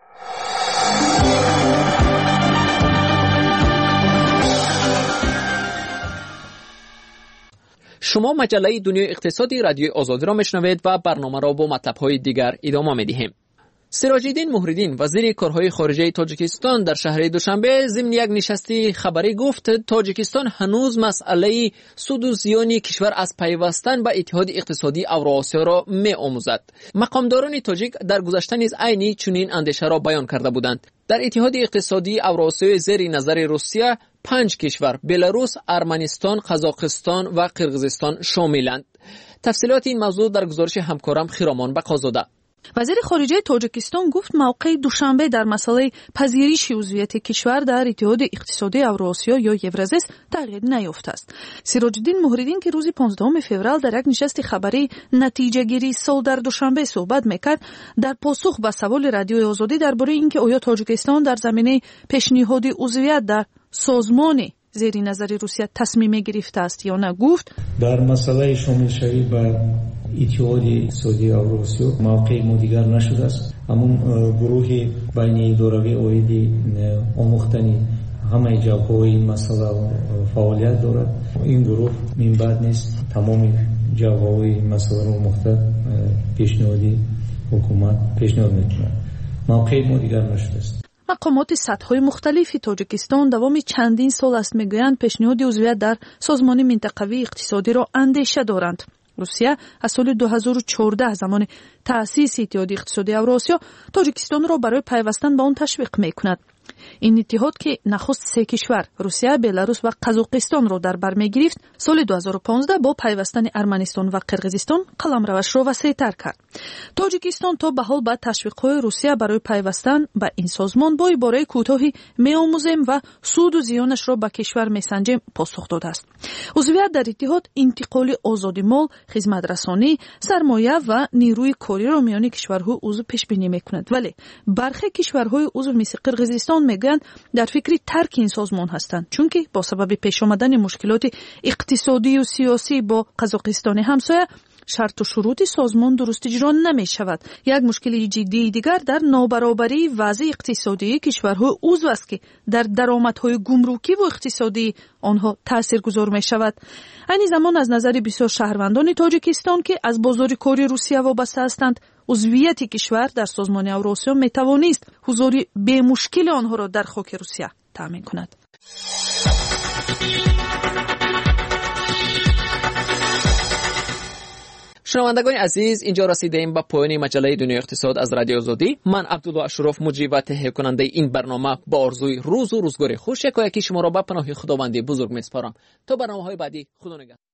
شما مجله دنیای اقتصادی رادیوی آزادی را میشنوید و برنامه را با مطلب‌های دیگر ادامه می‌دهیم. سراج‌الدین موحدین وزیر کارهای خارجه تاجیکستان در شهر دوشنبه ضمن یک نشستی خبری گفت تاجیکستان هنوز مسئله سود و زیان کشور از پیوستن به اتحاد اقتصادی اوراسیا را می‌آموزد. مقامداران تاجیک در گذشته نیز عینی چنین اندیشه را بیان کرده بودند. در اتحاد اقتصادی اوراسیا زیر نظر روسیه پنج کشور بلاروس، ارمنستان، قزاقستان و قرقیزستان شاملند. تفصیلات این موضوع در گزارش همکارم خیرامان بقازاده. وزیر خارجه تاجیکستان گفت موقع دوشنبه در مسئله پذیرش عضویت کشور در اتحاد اقتصادی اوراسیا یا یورازیس تغییر نیافته است. سراج‌الدین موحدین که روز پانزدهم فوریه در یک نشست خبری نتیجه گیری سال در دوشنبه صحبت میکرد، در پاسخ به سوال رادیوی آزادی درباره اینکه آیا تاجیکستان در زمینه پیشنهاد عضویت در سازمان زیر نظر روسیه تصمیم گرفته است یا نه، گفت در مسئله شامل شوی به اتحاد اقتصادی اوراسیا موقع ما دیگر نشده است. همون گروه بین اداروی اویدی آموختنی همه جوابهای این مسئله فعالیت دارد. این گروه من بعد نیست تمام جوابهای این مسئله رو مختلف پیشنهادی حکومت پیشنهاد میکنه. موقع ما دیگر نشده است. مقامات سطح‌های مختلفی تاجیکستان دوام چندین سال است میگویند پیشنهاد عضویت در سازمان منطقوی اقتصادی را اندیشه دارند. روسیه از سال دو هزار و چهارده زمان تأسیس اتحاد اقتصادی اوراسیا تاجیکستان را برای پیوستن به آن تشویق میکند. این اتحاد که نخست سه کشور روسیه، بلاروس و قزاقستان را در بر می‌گرفت، سال دو هزار و پانزده با پیوستن ارمنستان و قرقیزستان قلمروش را وسیع‌تر کرد. تاجیکستان تا به حال با تشویق‌های روسیه برای پیوستن به این سازمان با عباره کوتاهی می‌آموزیم و سود و زیانش را به کشور می‌سنجیم پاسخ داده است. عضویت در اتحاد انتقال آزادی مال، خدمت‌رسانی، سرمایه و نیروی کاری را میان کشورها عضو پیش بینی می‌کند. ولی برخی کشورهای عضو مثل قرقیزستان میگن در فکر ترک این سازمان هستند، چون که با سبب پیش آمدن مشکلات اقتصادی و سیاسی با قزاقستان همسایه شرط و شروط سازمان درست اجرا نمی شود. یک مشکل جدی دیگر در نابرابری وضع اقتصادی کشورهای عضو است که در درآمدهای گمرکی و اقتصادی آنها تاثیرگذار می شود. این زمان از نظر بسیار شهروندان تاجیکستان که از بازار کاری روسیه وابسته هستند، عضویت کشور در سازمان اوراسیا می توانست حضور به مشکل آنها را در خاک روسیه تامین کند. شنوندگان عزیز، اینجا رسیدیم به پایان مجله دنیای اقتصاد از رادیو آزادی. من عبدالله اشرف مجری و تهیه کننده این برنامه با آرزوی روز و روزگار خوش یکایکی شما را به پناه خداوند بزرگ میسپارم. تا برنامه‌های بعدی، خدا نگهدار.